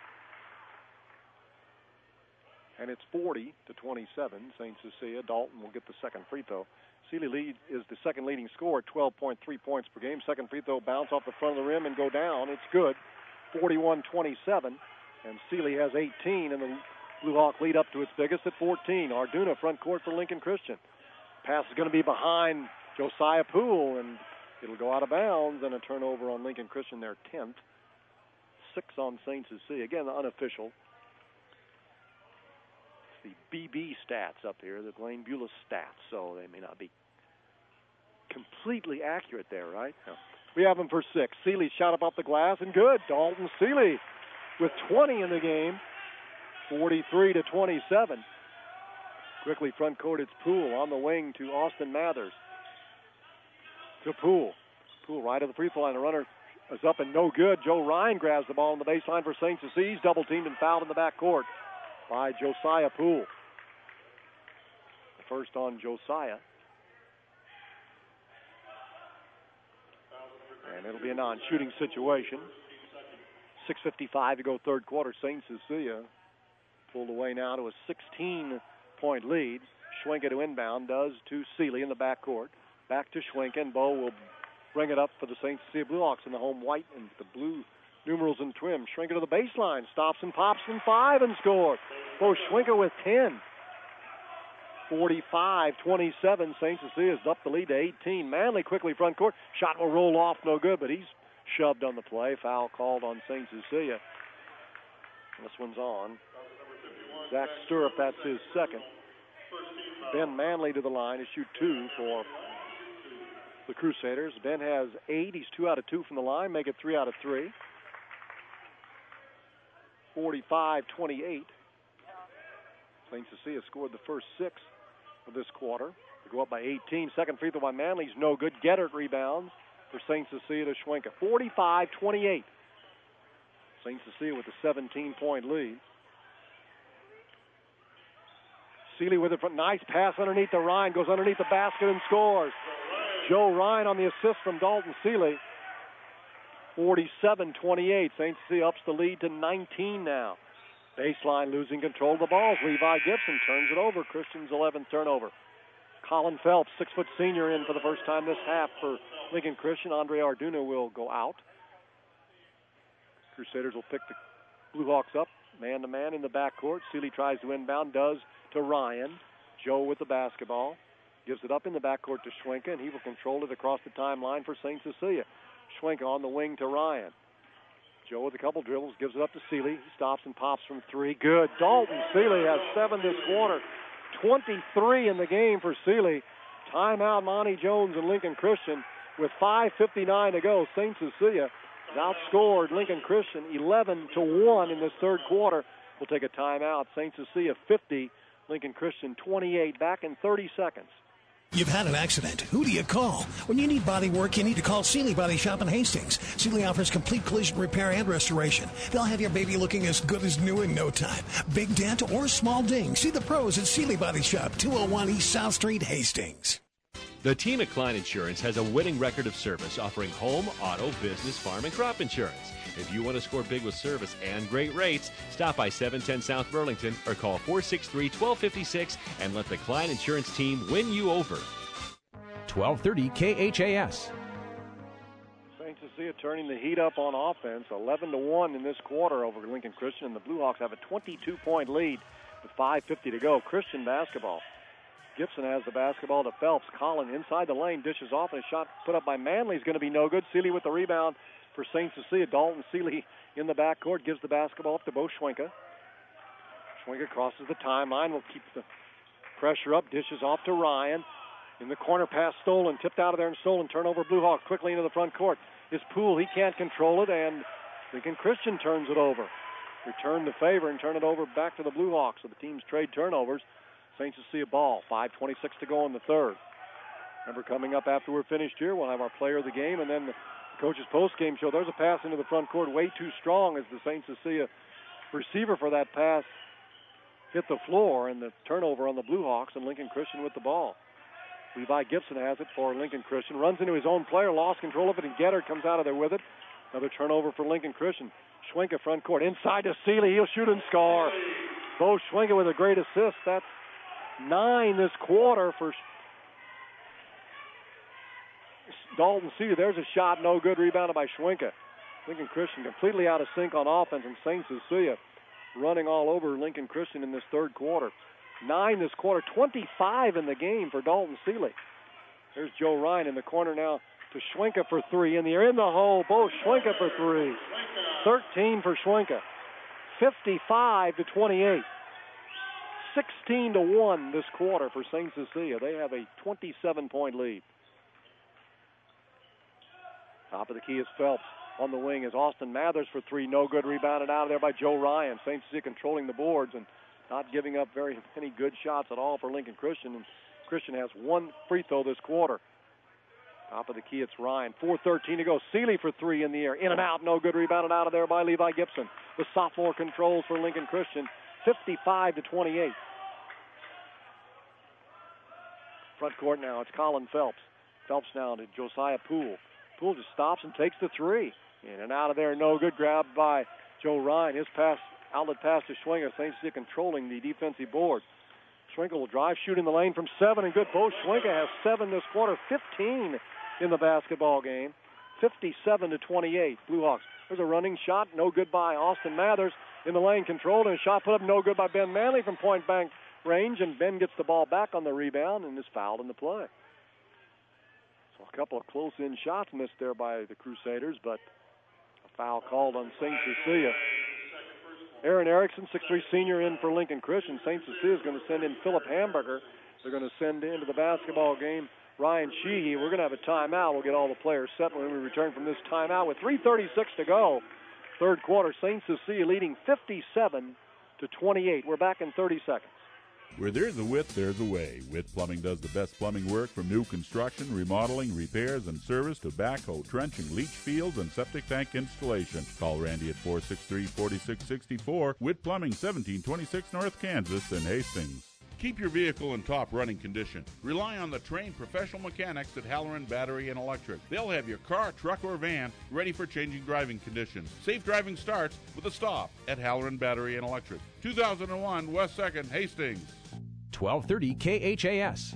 And it's 40-27. St. Cecilia. Dalton will get the second free throw. Seeley is the second leading scorer, 12.3 points per game. Second free throw bounce off the front of the rim and go down. It's good. 41-27, and Sealy has 18, and the Blue Hawk lead up to its biggest at 14. Arduna front court for Lincoln Christian. Pass is going to be behind Josiah Poole, and it'll go out of bounds, and a turnover on Lincoln Christian, their 10th. 6 on St. Cecilia. Again, the unofficial. It's the BB stats up here, the Blaine Bulis stats, so they may not be completely accurate there, right? No. We have them for 6. Sealy shot up off the glass, and good. Dalton Sealy with 20 in the game, 43-27. Quickly front court, it's Poole on the wing to Austin Mathers. To Poole. Poole right at the free throw line. The runner is up and no good. Joe Ryan grabs the ball on the baseline for St. Cecilia. He's double teamed and fouled in the backcourt by Josiah Poole. The first on Josiah. And it'll be a non-shooting situation. 6:55 to go third quarter. St. Cecilia pulled away now to a 16-point lead. Schwenke to inbound, does to Sealy in the backcourt. Back to Schwenke, and Bo will bring it up for the St. Cecilia Blue Hawks in the home white and the blue numerals and trim. Schwenke to the baseline, stops and pops from 5 and scores. Bo Schwenke with 10. 45-27. St. Cecilia's up the lead to 18. Manley quickly front court. Shot will roll off, no good, but he's shoved on the play. Foul called on St. Cecilia. This one's on. Zach Stirrup, that's his second. Ben Manley to the line to shoot 2 for the Crusaders. Ben has 8. He's 2 out of 2 from the line. Make it 3 out of 3. 45-28. St. Cecilia scored the first 6 of this quarter. They go up by 18. Second free throw by Manley's no good. Gettert rebounds for St. Cecilia to Schwenke. 45-28. St. Cecilia with a 17-point lead. Sealy with it from nice pass underneath the Ryan. Goes underneath the basket and scores. Joe Ryan on the assist from Dalton Sealy. 47-28. St. Cecilia ups the lead to 19 now. Baseline losing control of the ball. Levi Gibson turns it over. Christian's 11th turnover. Colin Phelps, 6-foot senior, in for the first time this half for Lincoln Christian. Andre Arduna will go out. Crusaders will pick the Blue Hawks up man-to-man in the backcourt. Sealy tries to inbound, does to Ryan. Joe with the basketball. Gives it up in the backcourt to Schwenke, and he will control it across the timeline for St. Cecilia. Schwenke on the wing to Ryan. Joe with a couple dribbles, gives it up to Sealy. He stops and pops from 3. Good. Dalton Sealy has 7 this quarter. 23 in the game for Sealy. Timeout, Monty Jones and Lincoln Christian with 5:59 to go. St. Cecilia has outscored Lincoln Christian 11-1 in this third quarter. We'll take a timeout. St. Cecilia 50, Lincoln Christian 28. Back in 30 seconds. You've had an accident. Who do you call? When you need body work, you need to call Sealy Body Shop in Hastings. Sealy offers complete collision repair and restoration. They'll have your baby looking as good as new in no time. Big dent or small ding. See the pros at Sealy Body Shop, 201 East South Street, Hastings. The team at Klein Insurance has a winning record of service, offering home, auto, business, farm, and crop insurance. If you want to score big with service and great rates, stop by 710 South Burlington or call 463-1256 and let the Klein Insurance team win you over. 1230 KHAS. St. Cecilia turning the heat up on offense, 11-1 in this quarter over Lincoln Christian, and the Blue Hawks have a 22-point lead with 5:50 to go. Christian basketball. Gibson has the basketball to Phelps. Collin inside the lane, dishes off, and a shot put up by Manley is going to be no good. Sealy with the rebound for St. Cecilia. Dalton Sealy in the backcourt gives the basketball up to Bo Schwenke. Schwenke crosses the timeline, will keep the pressure up, dishes off to Ryan. In the corner pass stolen, tipped out of there and stolen. Turnover Blue Hawks quickly into the front court. His Poole, he can't control it, and Lincoln Christian turns it over. Return the favor and turn it over back to the Blue Hawks. So the teams trade turnovers. St. Cecilia ball, 5:26 to go in the third. Remember, coming up after we're finished here, we'll have our player of the game, and then the coach's post-game show. There's a pass into the front court way too strong as the St. Cecilia receiver for that pass hit the floor, and the turnover on the Blue Hawks, and Lincoln Christian with the ball. Levi Gibson has it for Lincoln Christian. Runs into his own player, lost control of it, and Gettert comes out of there with it. Another turnover for Lincoln Christian. Schwenke front court. Inside to Sealy. He'll shoot and score. Bo Schwenke with a great assist. That's 9 this quarter for Dalton Sealy. There's a shot, no good. Rebounded by Schwenke. Lincoln Christian completely out of sync on offense, and St. Cecilia running all over Lincoln Christian in this third quarter. 9 this quarter, 25 in the game for Dalton Seeley. There's Joe Ryan in the corner now to Schwenka for 3. In the air, in the hole, Bo Schwenka for 3. 13 for Schwenka. 55-28. 16-1 this quarter for St. Cecilia. They have a 27-point lead. Top of the key is Phelps. On the wing is Austin Mathers for 3. No good. Rebounded out of there by Joe Ryan. St. Cecilia controlling the boards and not giving up very many good shots at all for Lincoln Christian. And Christian has 1 free throw this quarter. Top of the key, it's Ryan. 4:13 to go. Seeley for 3 in the air. In and out. No good. Rebounded out of there by Levi Gibson. The sophomore controls for Lincoln Christian. 55-28. Front court now. It's Colin Phelps. Phelps now to Josiah Poole. Poole just stops and takes the 3. In and out of there. No good. Grabbed by Joe Ryan. His pass, outlet pass to Schwenka. St. Cecilia controlling the defensive board. Schwenka will drive, shoot in the lane from 7, and good. Bo Schwenka has 7 this quarter. 15 in the basketball game. 57-28. Blue Hawks. There's a running shot. No good by Austin Mathers in the lane, controlled, and a shot put up. No good by Ben Manley from point-blank range, and Ben gets the ball back on the rebound and is fouled in the play. So a couple of close-in shots missed there by the Crusaders, but a foul called on St. Cecilia. Aaron Erickson, 6'3" senior, in for Lincoln Christian. St. Cecilia is going to send in Philip Hamburger. They're going to send into the basketball game Ryan Sheehy. We're going to have a timeout. We'll get all the players set when we return from this timeout. With 3:36 to go, third quarter, St. Cecilia leading 57-28. We're back in 30 seconds. Where there's a Witt, there's a way. Witt Plumbing does the best plumbing work, from new construction, remodeling, repairs, and service to backhoe, trenching, leach fields, and septic tank installation. Call Randy at 463-4664. Witt Plumbing, 1726 North Kansas in Hastings. Keep your vehicle in top running condition. Rely on the trained professional mechanics at Halloran Battery and Electric. They'll have your car, truck, or van ready for changing driving conditions. Safe driving starts with a stop at Halloran Battery and Electric. 2001 West 2nd, Hastings. 1230 KHAS.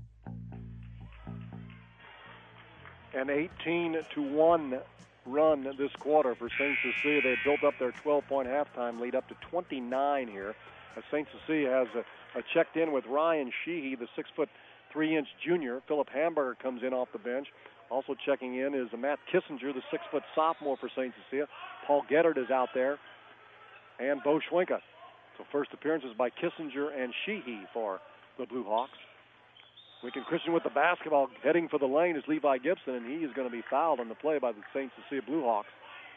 An 18-1 run this quarter for St. Cecilia. They built up their 12-point halftime lead up to 29 here. As St. Cecilia has a checked in with Ryan Sheehy, the 6'3" junior. Philip Hamburger comes in off the bench. Also checking in is Matt Kissinger, the 6' sophomore for St. Cecilia. Paul Gettard is out there, and Bo Schwenka. So first appearances by Kissinger and Sheehy for the Blue Hawks. Lincoln Christian with the basketball, heading for the lane is Levi Gibson, and he is going to be fouled on the play by the St. Cecilia Blue Hawks.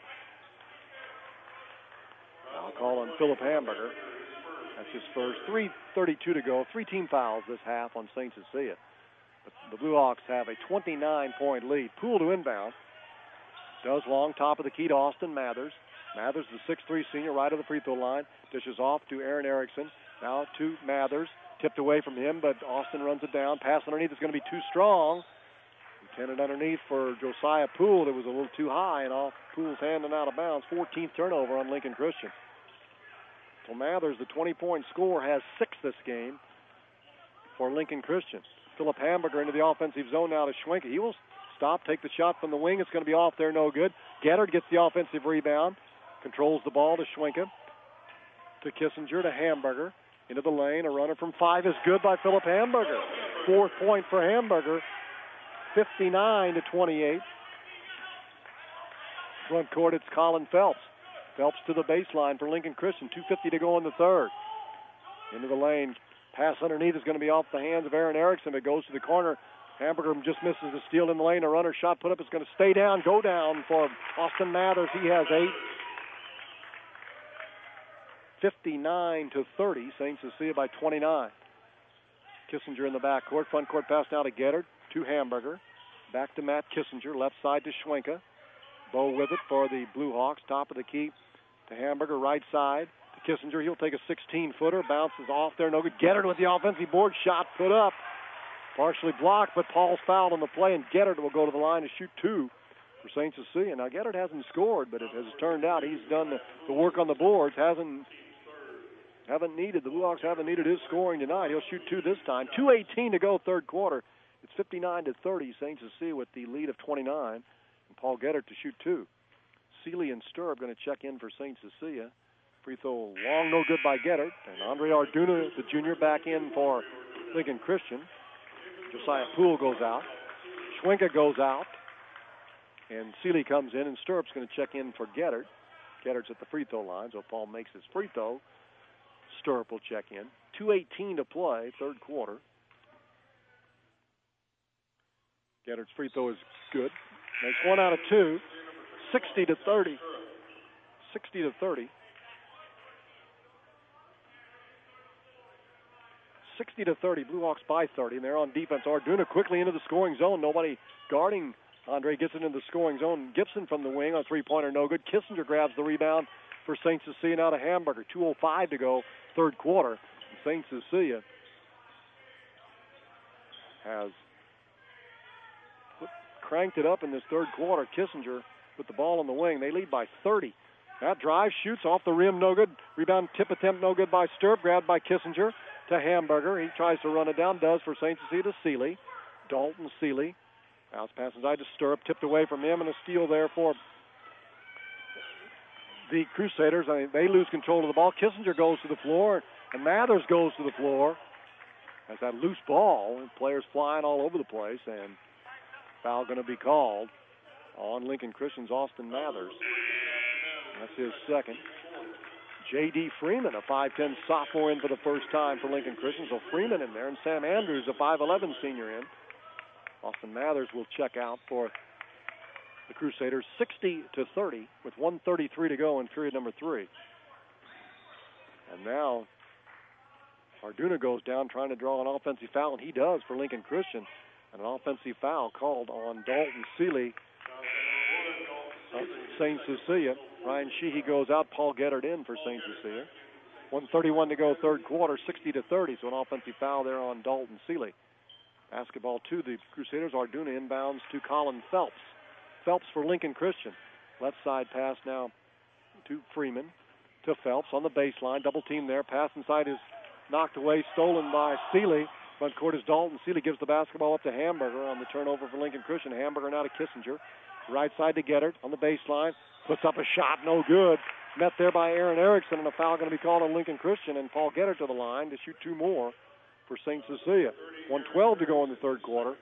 I'll call on Philip Hamburger. That's his first. 3:32 to go. 3 team fouls this half on St. Cecilia. But the Blue Hawks have a 29-point lead. Poole to inbound. Does long, top of the key to Austin Mathers. Mathers, the 6'3" senior, right of the free throw line. Dishes off to Aaron Erickson. Now to Mathers. Tipped away from him, but Austin runs it down. Pass underneath is going to be too strong. Intended underneath for Josiah Poole. It was a little too high, and off Poole's hand and out of bounds. 14th turnover on Lincoln Christian. So Mathers, the 20-point scorer, has 6 this game for Lincoln Christian. Philip Hamburger into the offensive zone now to Schwenka. He will stop, take the shot from the wing. It's going to be off there, no good. Gettard gets the offensive rebound. Controls the ball to Schwenka. To Kissinger, to Hamburger. Into the lane. A runner from 5 is good by Philip Hamburger. 4th point for Hamburger. 59-28. Front court, it's Colin Phelps. Phelps to the baseline for Lincoln Christian. 2:50 to go in the third. Into the lane. Pass underneath is going to be off the hands of Aaron Erickson. It goes to the corner. Hamburger just misses the steal in the lane. A runner shot put up. It's going to stay down, go down for Austin Mathers. He has 8. 59-30. St. Cecilia by 29. Kissinger in the backcourt. Front court pass now to Gettard. To Hamburger. Back to Matt Kissinger. Left side to Schwenka. Bo with it for the Blue Hawks. Top of the key to Hamburger. Right side to Kissinger. He'll take a 16-footer. Bounces off there. No good. Gettard with the offensive board. Shot put up. Partially blocked, but Paul's fouled on the play, and Gettard will go to the line to shoot 2 for St. Cecilia. Now, Gettard hasn't scored, but it has turned out he's done the work on the boards. The Blue Hawks haven't needed his scoring tonight. He'll shoot 2 this time. 2:18 to go, third quarter. It's 59-30. St. Cecilia with the lead of 29. And Paul Gettard to shoot 2. Seeley and Sturb going to check in for St. Cecilia. Free throw long, no good by Gettert. And Andre Arduna, the junior, back in for Lincoln Christian. Josiah Poole goes out. Schwenka goes out. And Seeley comes in, and Sturp's going to check in for Gettert. Gettert's at the free throw line, so Paul makes his free throw. Sturp will check in. 2:18 to play, third quarter. Gettert's free throw is good. Makes 1 out of 2. 60 to 30. 60 to 30. 60 to 30. Blue Hawks by 30, and they're on defense. Arduna quickly into the scoring zone. Nobody guarding Andre. Gets it into the scoring zone. Gibson from the wing on three-pointer, no good. Kissinger grabs the rebound for St. Cecilia. Now to Hamburger. 2:05 to go, third quarter. St. Cecilia has cranked it up in this third quarter. Kissinger with the ball on the wing. They lead by 30. That drive, shoots off the rim, no good. Rebound tip attempt, no good by Sturp. Grabbed by Kissinger to Hamburger. He tries to run it down, does for St. Cecilia to Seeley. Dalton Seeley. Bounce pass inside to Sturp, tipped away from him, and a steal there for the Crusaders. I mean, they lose control of the ball. Kissinger goes to the floor, and Mathers goes to the floor. Has that loose ball, and players flying all over the place, and foul going to be called on Lincoln Christian's Austin Mathers. That's his second. J.D. Freeman, a 5'10 sophomore, in for the first time for Lincoln Christian. So Freeman in there, and Sam Andrews, a 5'11 senior, in. Austin Mathers will check out for the Crusaders. 60 to 30 with 1:33 to go in period number 3. And now Arduna goes down trying to draw an offensive foul, and he does for Lincoln Christian. And an offensive foul called on Dalton Seeley of St. Cecilia. Ryan Sheehy goes out. Paul Gettert in for St. Cecilia. 1:31 to go, third quarter, 60 to 30. So an offensive foul there on Dalton Seeley. Basketball to the Crusaders. Arduna inbounds to Colin Phelps. Phelps for Lincoln Christian. Left side pass now to Freeman. To Phelps on the baseline. Double team there. Pass inside is knocked away. Stolen by Seeley. Front court is Dalton Seeley. Gives the basketball up to Hamburger on the turnover for Lincoln Christian. Hamburger now to Kissinger. Right side to Gettert on the baseline. Puts up a shot. No good. Met there by Aaron Erickson, and a foul going to be called on Lincoln Christian, and Paul Gettert to the line to shoot 2 more for St. Cecilia. 1:12 to go in the third quarter.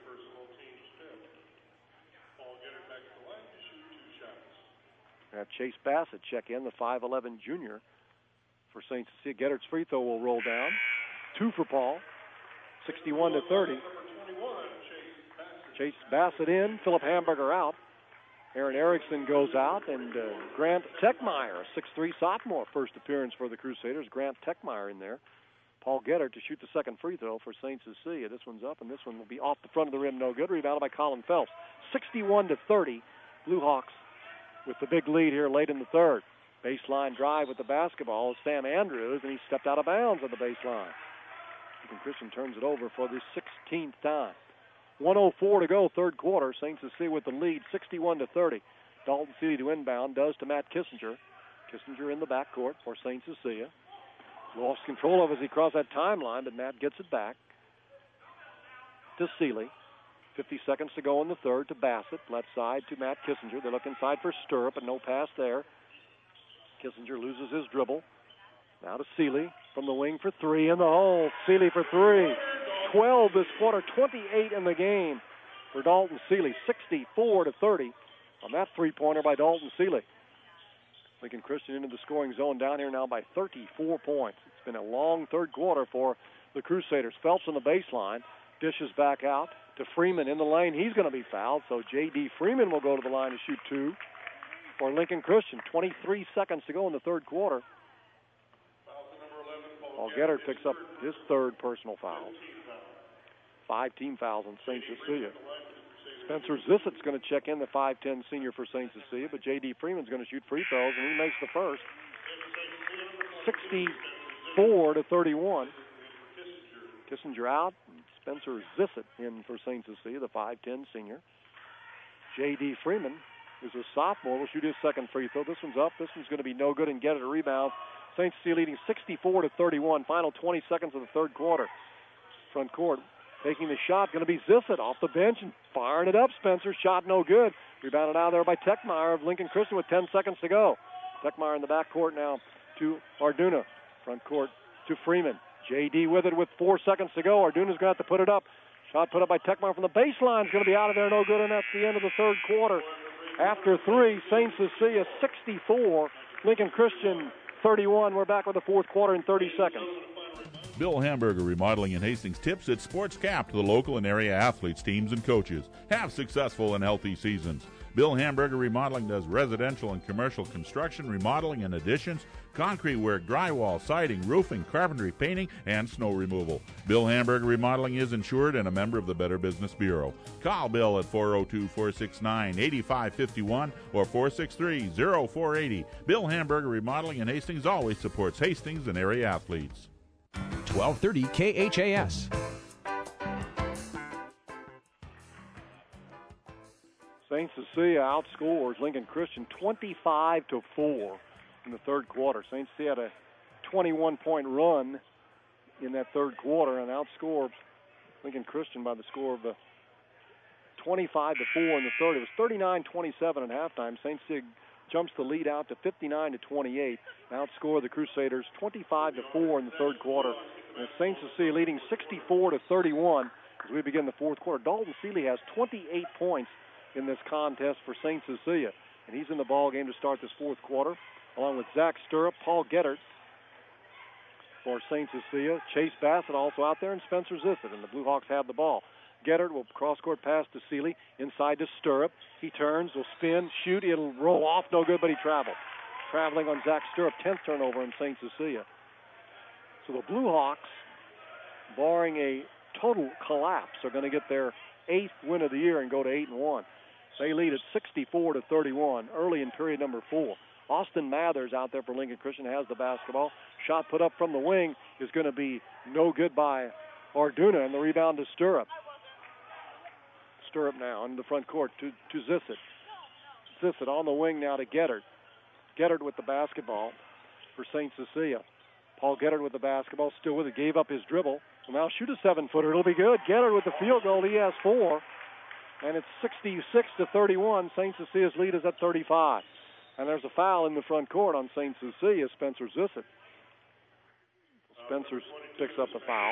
Have Chase Bassett check in, the 5'11 junior for St. Cecilia. Gettert's free throw will roll down. 2 for Paul. 61 to 30. Chase Bassett in. Philip Hamburger out. Aaron Erickson goes out, and Grant Techmeyer, a 6'3 sophomore, first appearance for the Crusaders. Grant Techmeyer in there. Paul Gettert to shoot the second free throw for St. Cecilia. This one's up, and this one will be off the front of the rim, no good. Rebounded by Colin Phelps. 61 to 30. Blue Hawks with the big lead here late in the third. Baseline drive with the basketball is Sam Andrews, and he stepped out of bounds on the baseline. Lincoln Christian turns it over for the 16th time. 1:04 to go, third quarter. St. Cecilia with the lead, 61 to 30. Dalton Seeley to inbound, does to Matt Kissinger. Kissinger in the backcourt for St. Cecilia. Lost control of as he crossed that timeline, but Matt gets it back to Seeley. 50 seconds to go in the third to Bassett. Left side to Matt Kissinger. They look inside for Sturp, but no pass there. Kissinger loses his dribble. Now to Seeley from the wing for 3 in the hole. Seeley for 3. 12 this quarter, 28 in the game for Dalton Seeley. 64 to 30 on that three-pointer by Dalton Seeley. Lincoln Christian into the scoring zone down here now by 34 points. It's been a long third quarter for the Crusaders. Phelps on the baseline, dishes back out to Freeman in the lane. He's going to be fouled, so J.D. Freeman will go to the line to shoot 2 for Lincoln Christian. 23 seconds to go in the third quarter. Paul Gettert picks up his third personal foul. 5 team fouls on St. Cecilia. Spencer Zissett's going to check in, the 5'10 senior for St. Cecilia, but J.D. Freeman's going to shoot free throws, and he makes the first. 64 to 31. Kissinger out. Spencer Zissett in for St. Cecilia, the 5'10 senior. J.D. Freeman is a sophomore. Will shoot his second free throw. This one's up. This one's going to be no good and get it a rebound. St. Cecilia leading 64 to 31. Final 20 seconds of the third quarter. Front court. Taking the shot, going to be Zissett off the bench and firing it up. Spencer, shot no good. Rebounded out of there by Techmeyer of Lincoln Christian with 10 seconds to go. Techmeyer in the backcourt now to Arduna. Front court to Freeman. J.D. with it with 4 seconds to go. Arduna's going to have to put it up. Shot put up by Techmeyer from the baseline is going to be out of there, no good, and that's the end of the third quarter. After 3, St. Cecilia 64, Lincoln Christian 31. We're back with the fourth quarter in 30 seconds. Bill Hamburger Remodeling in Hastings tips its sports cap to the local and area athletes, teams, and coaches. Have successful and healthy seasons. Bill Hamburger Remodeling does residential and commercial construction, remodeling and additions, concrete work, drywall, siding, roofing, carpentry, painting, and snow removal. Bill Hamburger Remodeling is insured and a member of the Better Business Bureau. Call Bill at 402-469-8551 or 463-0480. Bill Hamburger Remodeling in Hastings always supports Hastings and area athletes. 1230 KHAS. St. Cecilia outscores Lincoln Christian 25-4 in the third quarter. St. Cecilia had a 21-point run in that third quarter and outscored Lincoln Christian by the score of 25-4 in the third. It was 39-27 at halftime. St. Cecilia jumps the lead out to 59-28. Outscore the Crusaders 25-4 in the third quarter. And St. Cecilia leading 64-31 as we begin the fourth quarter. Dalton Seeley has 28 points in this contest for St. Cecilia, and he's in the ball game to start this fourth quarter, along with Zach Stirrup, Paul Gettert for St. Cecilia, Chase Bassett also out there, and Spencer Zissett, and the Blue Hawks have the ball. Gettert will cross-court pass to Seeley, inside to Stirrup. He turns, will spin, shoot, it'll roll off, no good, but he traveled. Traveling on Zach Stirrup, 10th turnover in St. Cecilia. So the Blue Hawks, barring a total collapse, are going to get their 8th win of the year and go to 8-1. They lead at 64-31 early in period number 4. Austin Mathers out there for Lincoln Christian has the basketball. Shot put up from the wing is going to be no good by Arduna, and the rebound to Stirrup. Stirrup now in the front court to Zissett. Zissett on the wing now to Gettert. Gettert with the basketball for St. Cecilia. Paul Gettert with the basketball, still with it, gave up his dribble. Will now shoot a 7-footer. It'll be good. Gettert with the field goal. He has 4. And it's 66-31. St. Cecilia's lead is at 35. And there's a foul in the front court on St. Cecilia, Spencer Zissett. Spencer picks up the foul.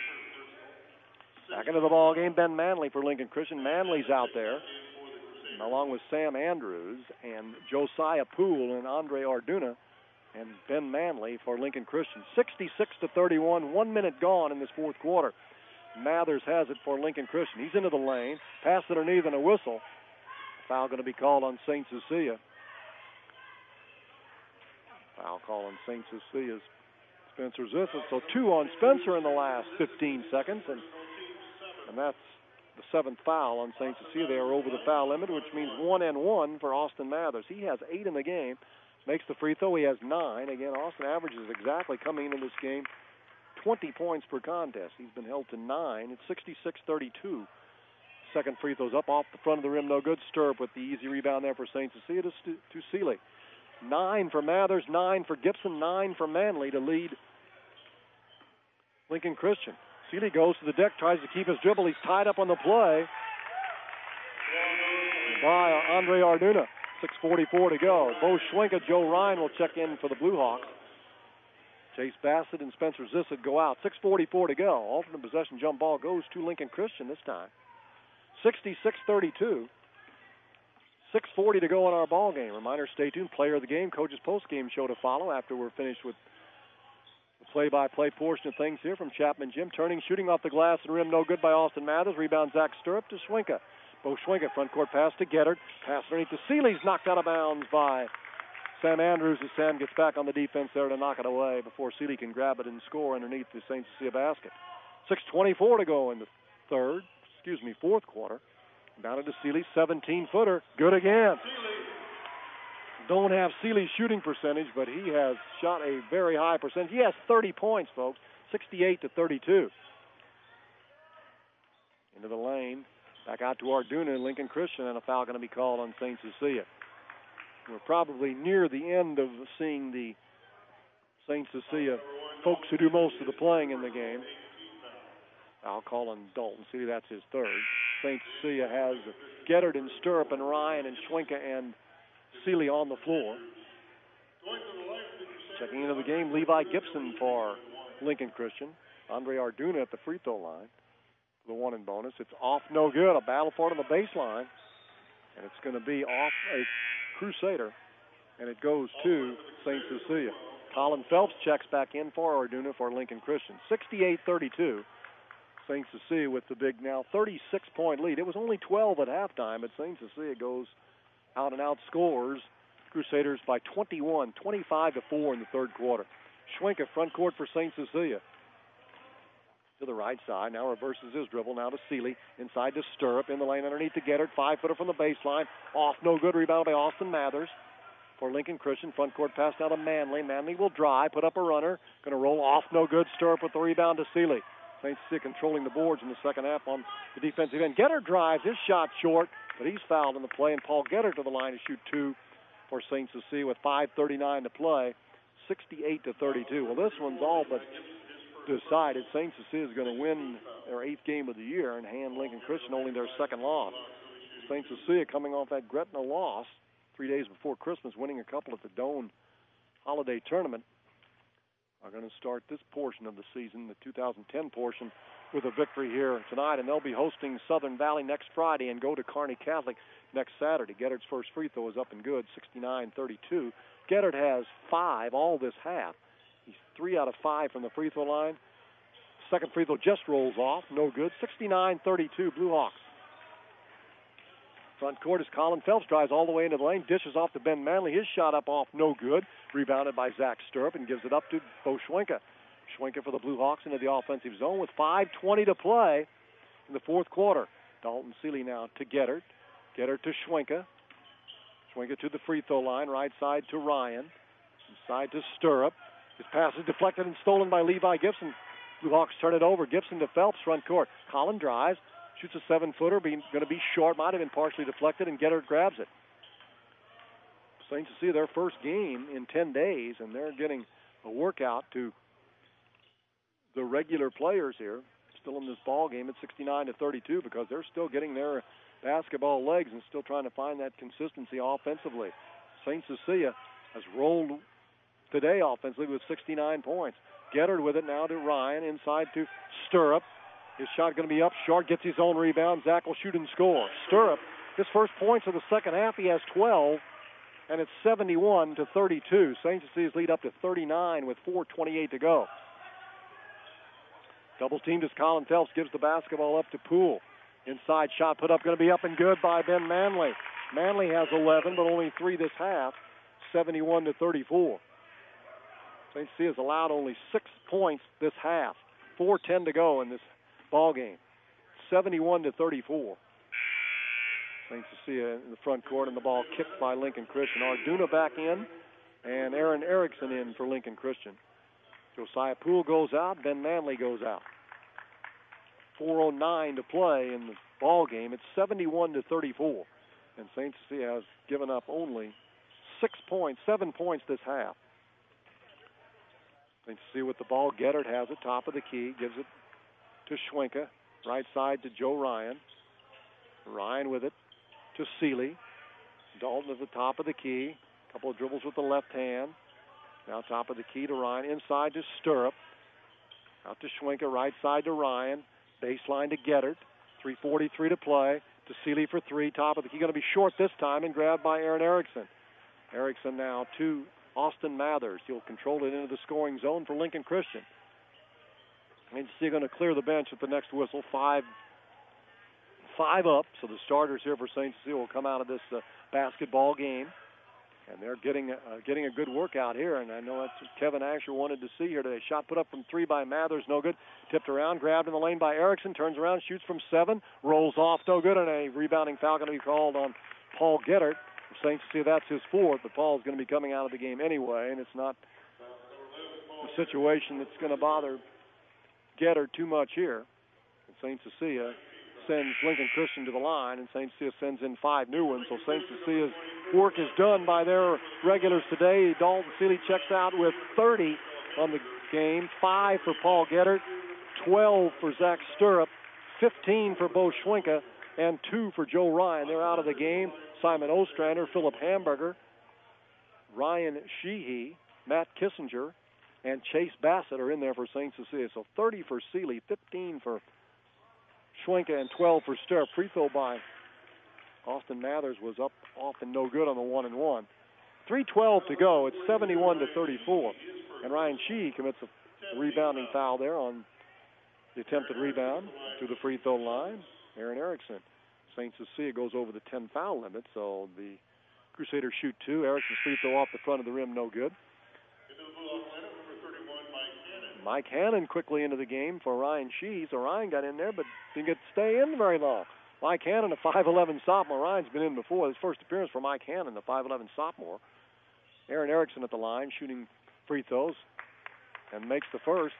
Back into the ball game, Ben Manley for Lincoln Christian. Manley's out there, along with Sam Andrews and Josiah Poole and Andre Arduna, and Ben Manley for Lincoln Christian. 66-31, 1 minute gone in this fourth quarter. Mathers has it for Lincoln Christian. He's into the lane, pass underneath and a whistle. Foul going to be called on St. Cecilia. Foul call on St. Cecilia's Spencer Zissett. So 2 on Spencer in the last 15 seconds, and that's the 7th foul on St. Cecilia. They are over the foul limit, which means 1-1 for Austin Mathers. He has 8 in the game, makes the free throw. He has 9. Again, Austin averages exactly coming into this game 20 points per contest. He's been held to 9. It's 66-32. Second free throw's up off the front of the rim, no good. Stirrup with the easy rebound there for St. Cecilia to Seeley. 9 for Mathers, 9 for Gibson, 9 for Manley to lead Lincoln Christian. Seeley goes to the deck, tries to keep his dribble. He's tied up on the play by Andre Arduna. 6:44 to go. Bo Schwenka, Joe Ryan will check in for the Blue Hawks. Chase Bassett and Spencer Zissett go out. 6:44 to go. Alternate possession jump ball goes to Lincoln Christian this time. 66-32. 6:40 to go in our ball game. Reminder, stay tuned. Player of the game, coach's post-game show to follow after we're finished with the play-by-play portion of things here from Chapman Gym. Turning, shooting off the glass and rim, no good by Austin Mathers. Rebound Zach Stirrup to Schwenka. Bo Schwenka, front court pass to Gettert. Pass underneath to Seeley's knocked out of bounds by Sam Andrews as Sam gets back on the defense there to knock it away before Seeley can grab it and score underneath the St. Cecilia basket. 6:24 to go in the fourth quarter. Down to Seeley, 17-footer, good again. Don't have Seeley's shooting percentage, but he has shot a very high percentage. He has 30 points, folks, 68-32. Into the lane, back out to Arduna and Lincoln Christian, and a foul going to be called on St. Cecilia. We're probably near the end of seeing the St. Cecilia folks who do most of the playing in the game. I'll call on Dalton Seeley. That's his third. St. Cecilia has Geddard and Stirrup and Ryan and Schwenka and Seeley on the floor. Checking into the game, Levi Gibson for Lincoln Christian. Andre Arduna at the free throw line. The one in bonus. It's off, no good. A battle for it on the baseline. And it's going to be off a Crusader. And it goes to St. Cecilia. Colin Phelps checks back in for Arduna for Lincoln Christian. 68-32. St. Cecilia with the big now 36-point lead. It was only 12 at halftime, but St. Cecilia goes out and outscores Crusaders by 21, 25-4 in the third quarter. Schwenka front court for St. Cecilia. To the right side, now reverses his dribble, now to Seeley, inside to Stirrup, in the lane underneath to Geddard, 5-footer from the baseline, off, no good, rebound by Austin Mathers. For Lincoln Christian, front court pass now to Manley. Manley will drive, put up a runner, going to roll off, no good, Stirrup with the rebound to Seeley. St. Cecilia controlling the boards in the second half on the defensive end. Geddard drives, his shot short, but he's fouled in the play, and Paul Geddard to the line to shoot two for St. Cecilia with 5:39 to play, 68-32. Well, this one's all but decided. St. Cecilia is going to win their 8th game of the year and hand Lincoln Christian only their second loss. St. Cecilia coming off that Gretna loss 3 days before Christmas, winning a couple at the Doane Holiday Tournament, are going to start this portion of the season, the 2010 portion, with a victory here tonight, and they'll be hosting Southern Valley next Friday and go to Kearney Catholic next Saturday. Geddard's first free throw is up and good, 69-32. Geddard has 5 all this half. He's 3 out of 5 from the free throw line. Second free throw just rolls off, no good. 69-32, Blue Hawks. Front court is Colin Phelps, drives all the way into the lane, dishes off to Ben Manley. His shot up off, no good. Rebounded by Zach Stirrup and gives it up to Bo Schwenka. Schwenka for the Blue Hawks into the offensive zone with 5:20 to play in the fourth quarter. Dalton Seeley now to Geddard. Geddard to Schwenka. Schwenka to the free throw line, right side to Ryan. Side to Stirrup. His pass is deflected and stolen by Levi Gibson. Blue Hawks turn it over. Gibson to Phelps, front court. Colin drives, shoots a 7-footer, going to be short, might have been partially deflected, and Geddard grabs it. St. Cecilia, their first game in 10 days, and they're getting a workout to the regular players here, still in this ball game at 69-32, because they're still getting their basketball legs and still trying to find that consistency offensively. St. Cecilia has rolled today offensively with 69 points. Geddard with it now to Ryan, inside to Stirrup. His shot going to be up short, gets his own rebound. Zach will shoot and score. Stirrup, his first points of the second half, he has 12, and it's 71-32. St. Cecilia's lead up to 39 with 4:28 to go. Double teamed as Colin Phelps gives the basketball up to Poole. Inside shot put up, going to be up and good by Ben Manley. Manley has 11, but only 3 this half, 71-34. St. Cecilia's allowed only 6 points this half, 4:10 to go in this ball game, 71-34. St. Cecilia in the front court, and the ball kicked by Lincoln Christian. Arduna back in, and Aaron Erickson in for Lincoln Christian. Josiah Poole goes out, Ben Manley goes out. 4:09 to play in the ball game. It's 71-34, and St. Cecilia has given up only 7 points this half. St. Cecilia with the ball. Geddard has it, top of the key, gives it to Schwenka, right side to Joe Ryan. Ryan with it to Seeley. Dalton at the top of the key. Couple of dribbles with the left hand. Now top of the key to Ryan. Inside to Stirrup. Out to Schwenka, right side to Ryan. Baseline to Geddard. 3:43 to play. To Seeley for 3. Top of the key. Going to be short this time and grabbed by Aaron Erickson. Erickson now to Austin Mathers. He'll control it into the scoring zone for Lincoln Christian. And he's going to clear the bench at the next whistle. 5 up. So the starters here for St. Cecilia will come out of this basketball game. And they're getting a good workout here. And I know that's what Kevin Asher wanted to see here today. Shot put up from 3 by Mathers, no good. Tipped around, grabbed in the lane by Erickson. Turns around, shoots from 7. Rolls off, no good. And a rebounding foul going to be called on Paul Geddard. St. Cecilia, that's his 4th, but Paul's going to be coming out of the game anyway, and it's not a situation that's going to bother Geddard too much here. And St. Cecilia sends Lincoln Christian to the line, and St. Cecilia sends in 5 new ones. So St. Cecilia's work is done by their regulars today. Dalton Seeley checks out with 30 on the game, 5 for Paul Geddard, 12 for Zach Stirrup, 15 for Bo Schwenka, and 2 for Joe Ryan. They're out of the game. Simon Ostrander, Philip Hamburger, Ryan Sheehy, Matt Kissinger, and Chase Bassett are in there for St. Cecilia. So 30 for Seeley, 15 for Schwenka, and 12 for Stirrup. Free throw by Austin Mathers was up off and no good on the 1-and-1. 3:12 to go. It's 71-34. And Ryan Sheehy commits a rebounding foul there on the attempted rebound to the free throw line. Aaron Erickson. St. Cecilia goes over the 10-foul limit, so the Crusaders shoot 2. Erickson's free throw off the front of the rim, no good. Mike Hannon quickly into the game for Ryan Sheehy. So Ryan got in there, but didn't get to stay in very long. Mike Hannon, a 5'11 sophomore. Ryan's been in before. His first appearance for Mike Hannon, the 5'11 sophomore. Aaron Erickson at the line, shooting free throws, and makes the first.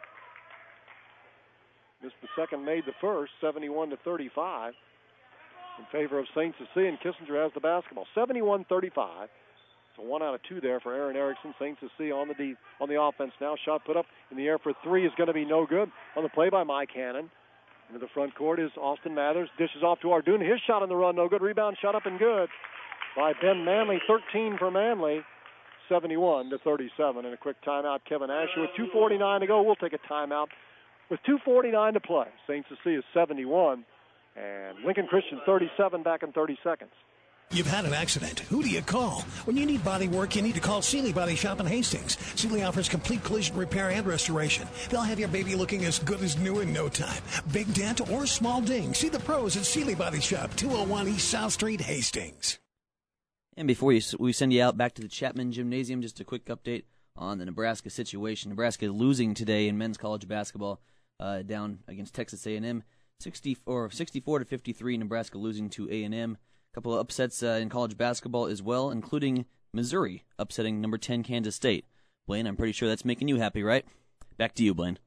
Missed the second, made the first, 71-35 in favor of St. Cecilia, and Kissinger has the basketball. 71-35. So 1 out of 2 there for Aaron Erickson. St. Cecilia on the offense now. Shot put up in the air for 3 is going to be no good. On the play by Mike Hannon. Into the front court is Austin Mathers. Dishes off to Arduna. His shot on the run, no good. Rebound, shot up and good by Ben Manley. 13 for Manley. 71-37. And a quick timeout. Kevin Asher with 2:49 to go. We'll take a timeout with 2:49 to play. St. Cecilia 71 and Lincoln Christian 37 back in 30 seconds. You've had an accident. Who do you call? When you need body work, you need to call Seeley Body Shop in Hastings. Seeley offers complete collision repair and restoration. They'll have your baby looking as good as new in no time. Big dent or small ding. See the pros at Seeley Body Shop, 201 East South Street, Hastings. And before we send you out back to the Chapman Gymnasium, just a quick update on the Nebraska situation. Nebraska losing today in men's college basketball down against Texas A&M. 64-53, Nebraska losing to A&M. A couple of upsets in college basketball as well, including Missouri upsetting number 10 Kansas State. Blaine, I'm pretty sure that's making you happy, right? Back to you, Blaine.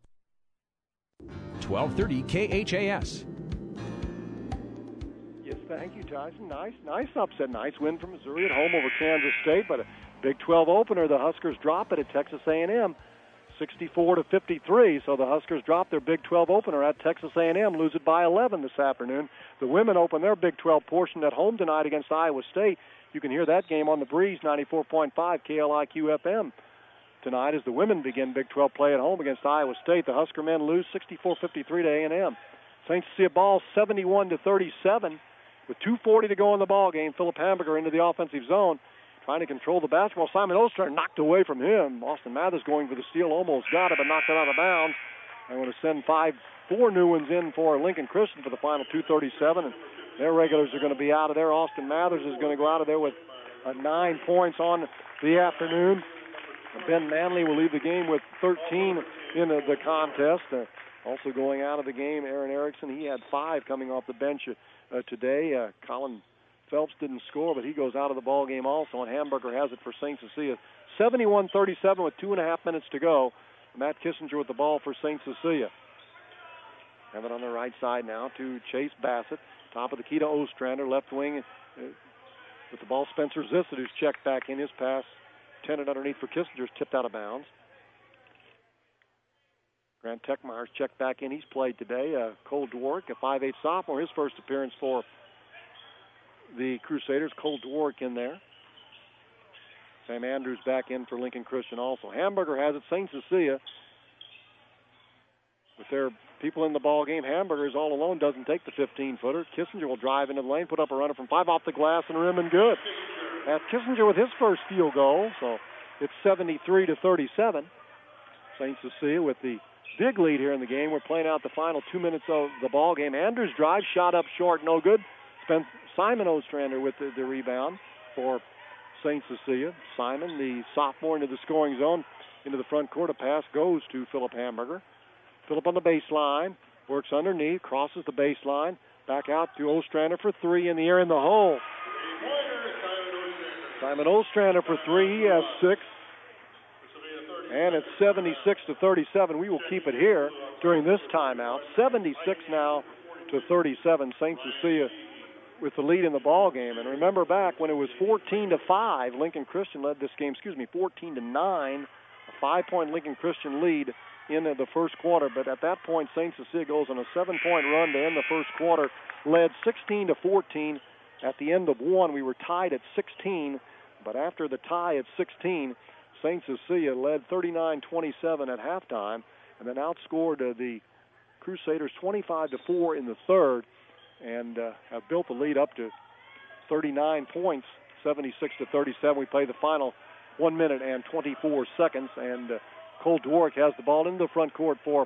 1230 KHAS. Yes, thank you, Tyson. Nice upset. Nice win for Missouri at home over Kansas State, but a Big 12 opener, the Huskers drop it at Texas A&M. 64-53, so the Huskers drop their Big 12 opener at Texas A&M, lose it by 11 this afternoon. The women open their Big 12 portion at home tonight against Iowa State. You can hear that game on the Breeze, 94.5 KLIQ FM. Tonight as the women begin Big 12 play at home against Iowa State. The Husker men lose 64-53 to A&M. St. Cecilia ball 71-37 with 2:40 to go in the ball game. Philip Hamburger into the offensive zone, trying to control the basketball. Simon Ostrander knocked away from him. Austin Mathers going for the steal, almost got it, but knocked it out of bounds. I want to send 4 new ones in for Lincoln Christian for the final 2:37, and their regulars are going to be out of there. Austin Mathers is going to go out of there with 9 points on the afternoon. Ben Manley will leave the game with 13 in the contest. Also going out of the game, Aaron Erickson. He had 5 coming off the bench today. Colin Phelps didn't score, but he goes out of the ball game also, and Hamburger has it for St. Cecilia. 71-37 with 2.5 minutes to go. Matt Kissinger with the ball for St. Cecilia. Have it on the right side now to Chase Bassett. Top of the key to Ostrander, left wing with the ball. Spencer Zissett, who's checked back in. His pass tended underneath for Kissinger's tipped out of bounds. Grant Techmeyer's checked back in. He's played today. Cole Dwork, a 5'8 sophomore, his first appearance for the Crusaders. Cole Dwork in there. Sam Andrews back in for Lincoln Christian also. Hamburger has it. St. Cecilia, with their people in the ball game, Hamburger is all alone, doesn't take the 15-footer. Kissinger will drive into the lane, put up a runner from 5 off the glass and rim and good. That's Kissinger with his first field goal, so it's 73-37. St. Cecilia with the big lead here in the game. We're playing out the final 2 minutes of the ball game. Andrews drive, shot up short, no good. Simon Ostrander with the rebound for St. Cecilia. Simon, the sophomore, into the scoring zone, into the front court. A pass goes to Philip Hamburger. Philip on the baseline, works underneath, crosses the baseline, back out to Ostrander for 3 in the air in the hole. Simon Ostrander for 3, he has 6. And it's 76-37. We will keep it here during this timeout. 76 now to 37. St. Cecilia with the lead in the ball game. And remember back when it was 14-5, Lincoln Christian led this game, 14-9, a 5-point Lincoln Christian lead in the first quarter, but at that point, St. Cecilia goes on a 7-point run to end the first quarter, led 16-14. At the end of one, we were tied at 16, but after the tie at 16, St. Cecilia led 39-27 at halftime, and then outscored the Crusaders 25-4 in the third, and have built the lead up to 39 points, 76-37. We play the final 1 minute and 24 seconds, and Cole Dworick has the ball in the front court for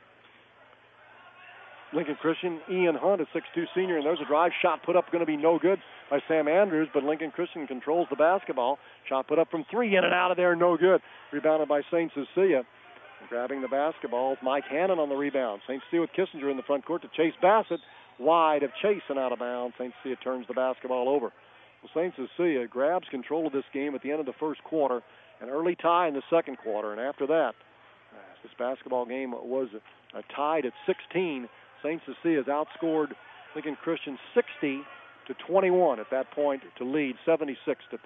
Lincoln Christian. Ian Hunt, a 6'2 senior, and there's a drive shot put up, going to be no good by Sam Andrews, but Lincoln Christian controls the basketball. Shot put up from three, in and out of there, no good. Rebounded by St. Cecilia. Grabbing the basketball, Mike Hannon on the rebound. St. Cecilia with Kissinger in the front court to Chase Bassett. Wide of Chase and out of bounds. St. Cecilia turns the basketball over. Well, St. Cecilia grabs control of this game at the end of the first quarter. An early tie in the second quarter, and after that, this basketball game was tied at 16. St. Cecilia has outscored Lincoln Christian 60-21 at that point to lead 76-37.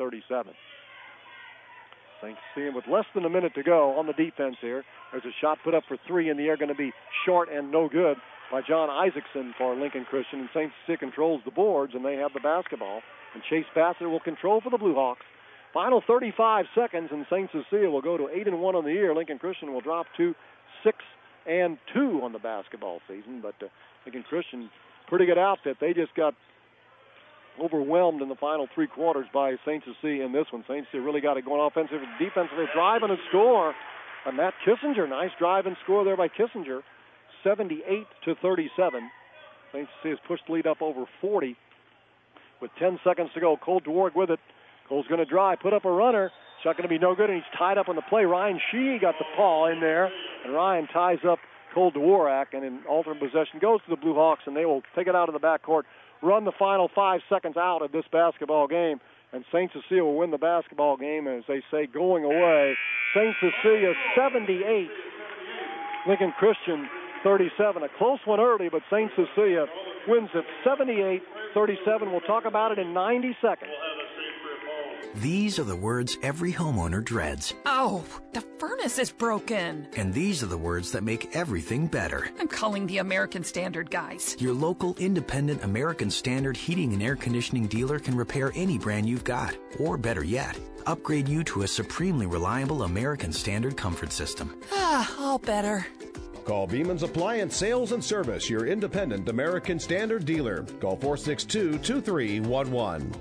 St. Cecilia with less than a minute to go on the defense here. There's a shot put up for three in the air, going to be short and no good by John Isaacson for Lincoln Christian. And St. Cecilia controls the boards, and they have the basketball. And Chase Bassett will control for the Blue Hawks. Final 35 seconds, and St. Cecilia will go to 8-1 on the year. Lincoln Christian will drop to 6-2 on the basketball season. But Lincoln Christian, pretty good outfit. They just got overwhelmed in the final three quarters by St. Cecilia in this one. St. Cecilia really got it going offensively, defensively, drive and a score. And Matt Kissinger, nice drive and score there by Kissinger, 78-37. St. Cecilia's pushed the lead up over 40 with 10 seconds to go. Cole Dworick with it. Cole's going to drive, put up a runner. Shot going to be no good, and he's tied up on the play. Ryan Sheehy got the paw in there, and Ryan ties up Cole Dworick, and in alternate possession goes to the Blue Hawks, and they will take it out of the backcourt, run the final 5 seconds out of this basketball game, and St. Cecilia will win the basketball game, as they say, going away. St. Cecilia 78, Lincoln Christian 37. A close one early, but St. Cecilia wins it 78-37. We'll talk about it in 90 seconds. These are the words every homeowner dreads. Oh, the furnace is broken. And these are the words that make everything better. I'm calling the American Standard guys. Your local independent American Standard heating and air conditioning dealer can repair any brand you've got. Or better yet, upgrade you to a supremely reliable American Standard comfort system. All better. Call Beeman's Appliance Sales and Service, your independent American Standard dealer. Call 462-2311.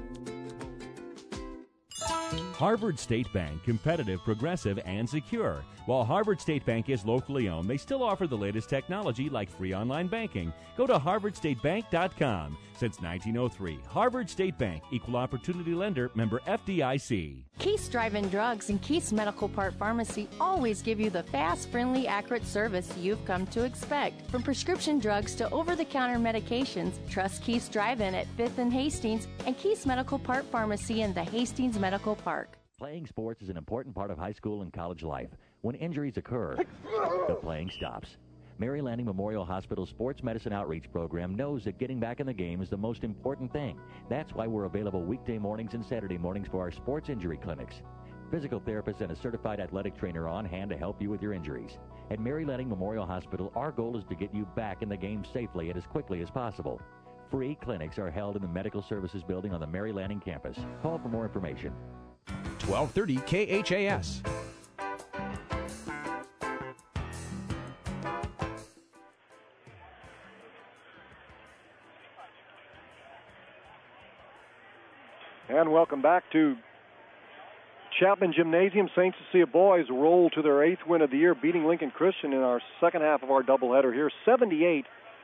Harvard State Bank, competitive, progressive, and secure. While Harvard State Bank is locally owned, they still offer the latest technology like free online banking. Go to harvardstatebank.com. Since 1903, Harvard State Bank, equal opportunity lender, member FDIC. Keith's Drive-In Drugs and Keith's Medical Park Pharmacy always give you the fast, friendly, accurate service you've come to expect. From prescription drugs to over-the-counter medications, trust Keith's Drive-In at 5th and Hastings and Keith's Medical Park Pharmacy in the Hastings Medical Park. Playing sports is an important part of high school and college life. When injuries occur, the playing stops. Mary Lanning Memorial Hospital Sports Medicine Outreach Program knows that getting back in the game is the most important thing. That's why we're available weekday mornings and Saturday mornings for our sports injury clinics. Physical therapists and a certified athletic trainer on hand to help you with your injuries. At Mary Lanning Memorial Hospital, our goal is to get you back in the game safely and as quickly as possible. Free clinics are held in the Medical Services Building on the Mary Lanning campus. Call for more information. 1230 KHAS. And welcome back to Chapman Gymnasium. St. Cecilia boys roll to their 8th win of the year, beating Lincoln Christian in our second half of our doubleheader here, 78-37.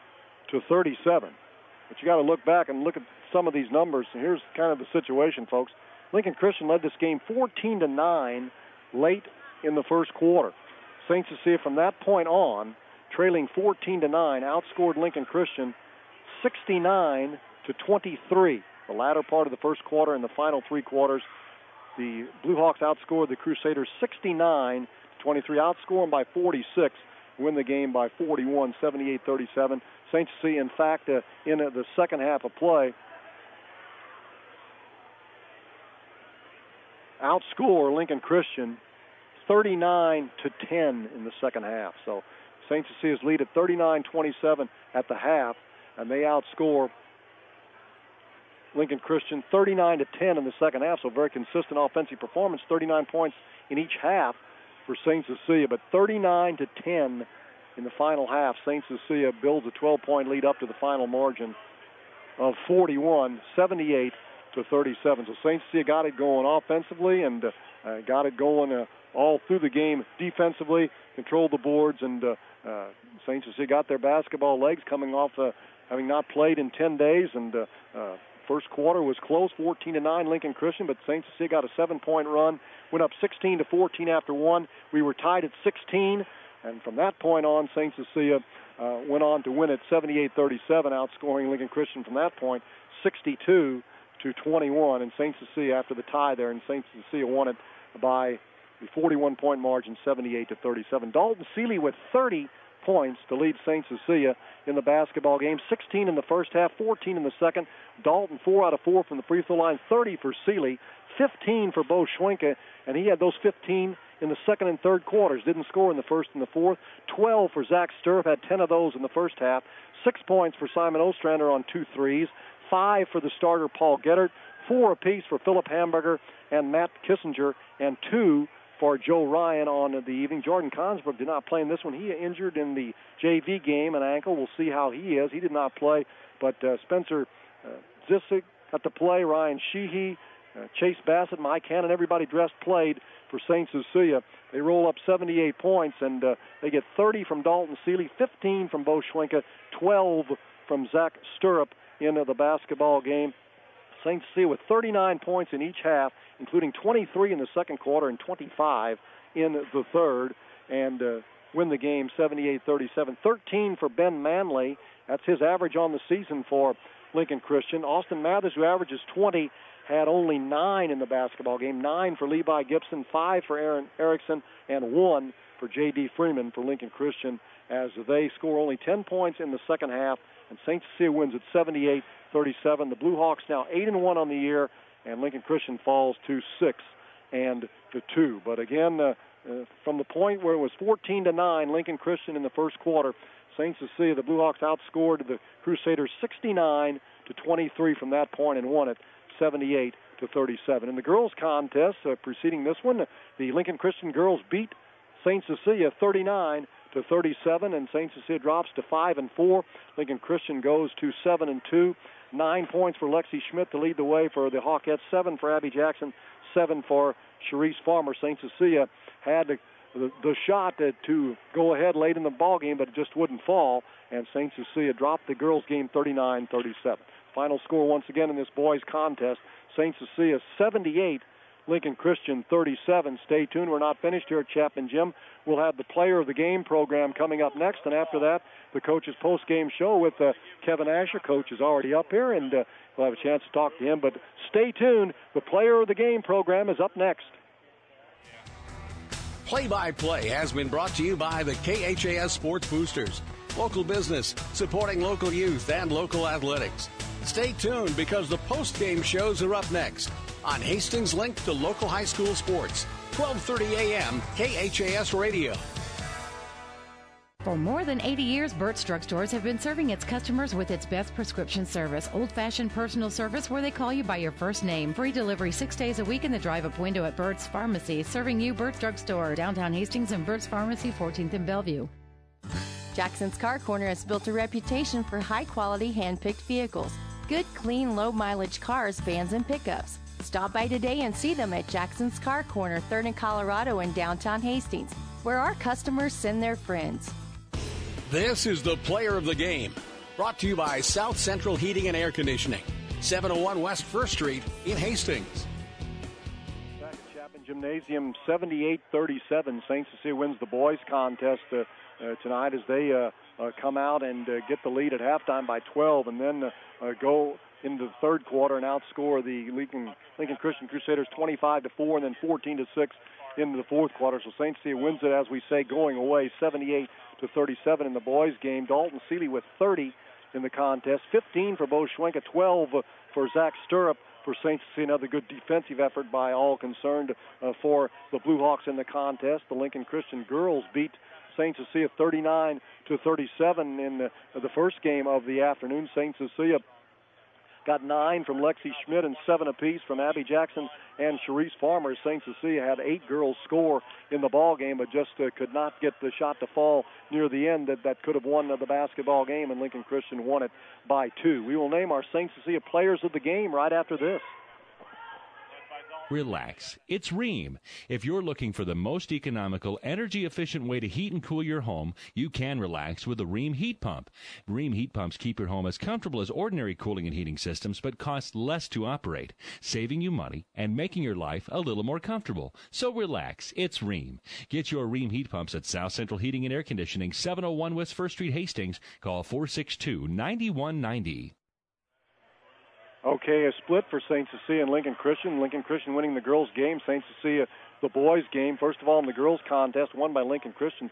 But you got to look back and look at some of these numbers. And here's kind of the situation, folks. Lincoln Christian led this game 14-9 late in the first quarter. St. Cecilia from that point on, trailing 14-9, outscored Lincoln Christian 69-23. The latter part of the first quarter and the final three quarters, the Blue Hawks outscored the Crusaders 69-23, outscored them by 46, win the game by 41, 78-37. St. Cecilia, in fact, in the second half of play, outscore Lincoln Christian 39-10 in the second half. So St. Cecilia's lead at 39-27 at the half, and they outscore Lincoln Christian 39-10 in the second half. So very consistent offensive performance, 39 points in each half for St. Cecilia, but 39-10 in the final half. St. Cecilia builds a 12-point lead up to the final margin of 41, 78-37. So St. Cecilia got it going offensively and got it going all through the game defensively, controlled the boards, and St. Cecilia got their basketball legs coming off having not played in 10 days, and first quarter was close, 14-9 Lincoln Christian, but St. Cecilia got a 7-point run, went up 16-14 after one. We were tied at 16, and from that point on, St. Cecilia went on to win at 78-37, outscoring Lincoln Christian from that point 62-21, and St. Cecilia after the tie there, and St. Cecilia won it by the 41-point margin, 78-37. Dalton Seeley with 30 points to lead St. Cecilia in the basketball game. 16 in the first half, 14 in the second. Dalton 4 out of 4 from the free throw line, 30 for Seeley, 15 for Bo Schwenke, and he had those 15 in the second and third quarters. Didn't score in the first and the fourth. 12 for Zach Sturp, had 10 of those in the first half. 6 points for Simon Ostrander on 2 threes. 5 for the starter Paul Geddert. 4 apiece for Philip Hamburger and Matt Kissinger, and 2 for Joe Ryan on the evening. Jordan Consbrook did not play in this one. He injured in the JV game, an ankle. We'll see how he is. He did not play, but Spencer Zissig got to play. Ryan Sheehy, Chase Bassett, Mike Hannon, everybody dressed played for St. Cecilia. They roll up 78 points, and they get 30 from Dalton Seeley, 15 from Bo Schwenke, 12 from Zach Sturp in the basketball game. St. Cecilia with 39 points in each half, including 23 in the second quarter and 25 in the third, and win the game 78-37. 13 for Ben Manley. That's his average on the season for Lincoln Christian. Austin Mathers, who averages 20, had only 9 in the basketball game. 9 for Levi Gibson, 5 for Aaron Erickson, and 1 for J.D. Freeman for Lincoln Christian, as they score only 10 points in the second half, and St. Cecilia wins at 78-37. The Blue Hawks now 8-1 on the year, and Lincoln Christian falls to 6-2. But again, from the point where it was 14-9, Lincoln Christian in the first quarter, St. Cecilia, the Blue Hawks outscored the Crusaders 69-23 from that point and won it 78-37. In the girls' contest preceding this one, the Lincoln Christian girls beat St. Cecilia 39-37, and St. Cecilia drops to 5-4. Lincoln Christian goes to 7-2. 9 points for Lexi Schmidt to lead the way for the Hawkettes. 7 for Abby Jackson. 7 for Cherise Farmer. St. Cecilia had the shot to go ahead late in the ball game, but it just wouldn't fall, and St. Cecilia dropped the girls' game 39-37. Final score once again in this boys' contest: St. Cecilia 78. Lincoln Christian 37. Stay tuned. We're not finished here at Chapman Gym. We'll have the Player of the Game program coming up next, and after that, the Coach's Post-Game Show with Kevin Asher. Coach is already up here, and we'll have a chance to talk to him. But stay tuned. The Player of the Game program is up next. Play-by-play has been brought to you by the KHAS Sports Boosters. Local business, supporting local youth and local athletics. Stay tuned because the post-game shows are up next on Hastings' link to local high school sports. 12:30 a.m. KHAS Radio. For more than 80 years, Burt's Drug Stores have been serving its customers with its best prescription service, old-fashioned personal service where they call you by your first name. Free delivery 6 days a week in the drive-up window at Burt's Pharmacy. Serving you, Burt's Drug Store, downtown Hastings, and Burt's Pharmacy, 14th and Bellevue. Jackson's Car Corner has built a reputation for high-quality hand-picked vehicles. Good, clean, low-mileage cars, vans, and pickups. Stop by today and see them at Jackson's Car Corner, 3rd and Colorado in downtown Hastings, where our customers send their friends. This is the Player of the Game, brought to you by South Central Heating and Air Conditioning, 701 West 1st Street in Hastings. Back at Chapman Gymnasium, 78-37. St. Cecilia wins the boys' contest tonight as they come out and get the lead at halftime by 12, and then go into the third quarter and outscore the Lincoln Christian Crusaders 25-4 and then 14-6 into the fourth quarter. So St. Cecilia wins it, as we say, going away 78-37 in the boys' game. Dalton Seeley with 30 in the contest, 15 for Bo Schwenke, 12 for Zach Sturp, for St. Cecilia. Another good defensive effort by all concerned for the Blue Hawks in the contest. The Lincoln Christian girls beat St. Cecilia 39-37 in the first game of the afternoon. St. Cecilia got 9 from Lexi Schmidt and 7 apiece from Abby Jackson and Sharice Farmer. St. Cecilia had 8 girls score in the ball game, but just could not get the shot to fall near the end that could have won the basketball game, and Lincoln Christian won it by 2. We will name our St. Cecilia players of the game right after this. Relax. It's Rheem. If you're looking for the most economical, energy-efficient way to heat and cool your home, you can relax with the Rheem heat pump. Rheem heat pumps keep your home as comfortable as ordinary cooling and heating systems, but cost less to operate, saving you money and making your life a little more comfortable. So relax. It's Rheem. Get your Rheem heat pumps at South Central Heating and Air Conditioning, 701 West 1st Street, Hastings. Call 462-9190. Okay, a split for St. Cecilia and Lincoln Christian. Lincoln Christian winning the girls' game. St. Cecilia the boys' game. First of all, in the girls' contest, won by Lincoln Christian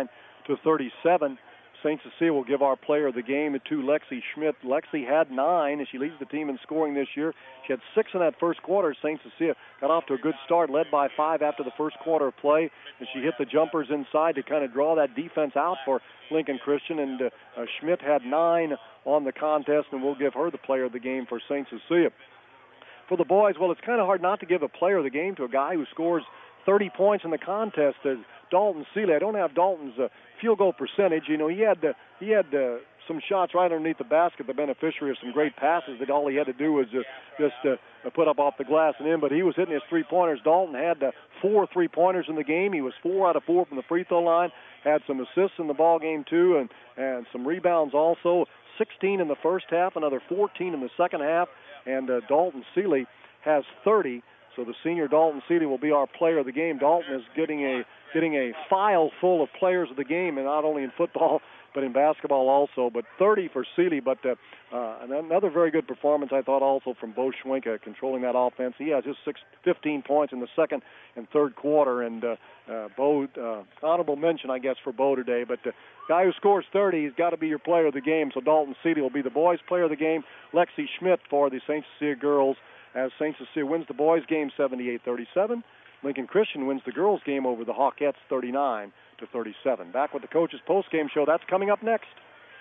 39-37. St. Cecilia will give our player of the game to Lexi Schmidt. Lexi had 9, and she leads the team in scoring this year. She had 6 in that first quarter. St. Cecilia got off to a good start, led by 5 after the first quarter of play, and she hit the jumpers inside to kind of draw that defense out for Lincoln Christian, and Schmidt had 9 on the contest, and we'll give her the player of the game for St. Cecilia. For the boys, well, it's kind of hard not to give a player of the game to a guy who scores 30 points in the contest, as Dalton Seeley. I don't have Dalton's field goal percentage. You know, he had some shots right underneath the basket, the beneficiary of some great passes that all he had to do was just put up off the glass and in, but he was hitting his three-pointers. Dalton had 4 three-pointers in the game. He was 4 out of 4 from the free throw line, had some assists in the ball game too, and some rebounds also. 16 in the first half, another 14 in the second half, and Dalton Seeley has 30. So the senior Dalton Seeley will be our player of the game. Dalton is getting a file full of players of the game, and not only in football but in basketball also. But 30 for Seeley. But another very good performance, I thought, also from Bo Schwenka, controlling that offense. He has just 15 points in the second and third quarter, and Bo, honorable mention, I guess, for Bo today. But the guy who scores 30, he's got to be your player of the game. So Dalton Seeley will be the boys' player of the game. Lexi Schmidt for the St. Cecilia girls, as St. Cecilia wins the boys' game 78-37. Lincoln Christian wins the girls' game over the Hawkettes 39-37. Back with the coach's post-game show. That's coming up next.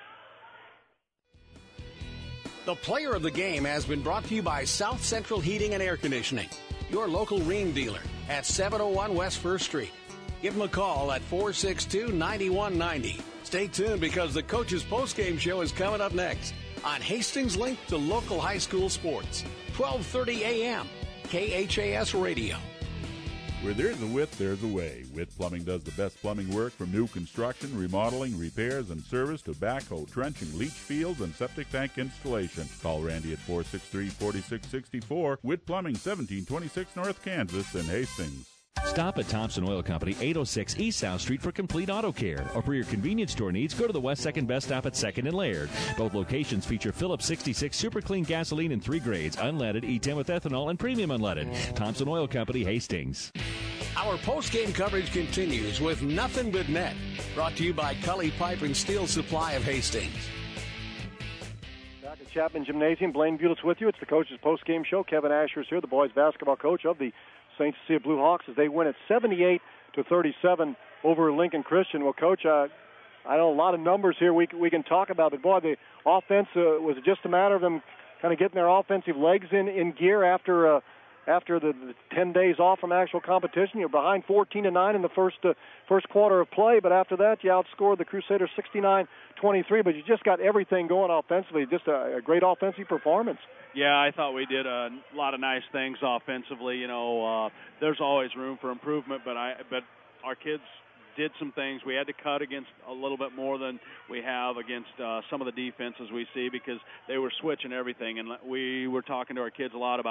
The player of the game has been brought to you by South Central Heating and Air Conditioning, your local Rheem dealer at 701 West 1st Street. Give them a call at 462-9190. Stay tuned because the coach's post-game show is coming up next on Hastings Link to local high school sports, 1230 a.m., KHAS Radio. Where there's a width, there's a way. Witt Plumbing does the best plumbing work from new construction, remodeling, repairs, and service to backhoe, trenching, leach fields, and septic tank installation. Call Randy at 463-4664. Witt Plumbing, 1726 North Kansas in Hastings. Stop at Thompson Oil Company, 806 East South Street for complete auto care. Or for your convenience store needs, go to the West 2nd Best Stop at 2nd and Laird. Both locations feature Phillips 66 Super Clean gasoline in 3 grades, unleaded, E10 with ethanol, and premium unleaded. Thompson Oil Company, Hastings. Our post-game coverage continues with Nothing But Net, brought to you by Cully Pipe and Steel Supply of Hastings. Back at Chapman Gymnasium, Blaine Bulis with you. It's the coach's post-game show. Kevin Asher is here, the boys basketball coach of the St. Cecilia Blue Hawks, as they win at 78-37 over Lincoln Christian. Well, Coach, I know a lot of numbers here we can talk about, but boy, the offense, was it just a matter of them kind of getting their offensive legs in gear after the 10 days off from actual competition? You're behind 14-9 in the first quarter of play, but after that you outscored the Crusaders 69-23, but you just got everything going offensively, just a great offensive performance. Yeah, I thought we did a lot of nice things offensively. You know, there's always room for improvement, but our kids did some things. We had to cut against a little bit more than we have against some of the defenses we see, because they were switching everything. And we were talking to our kids a lot about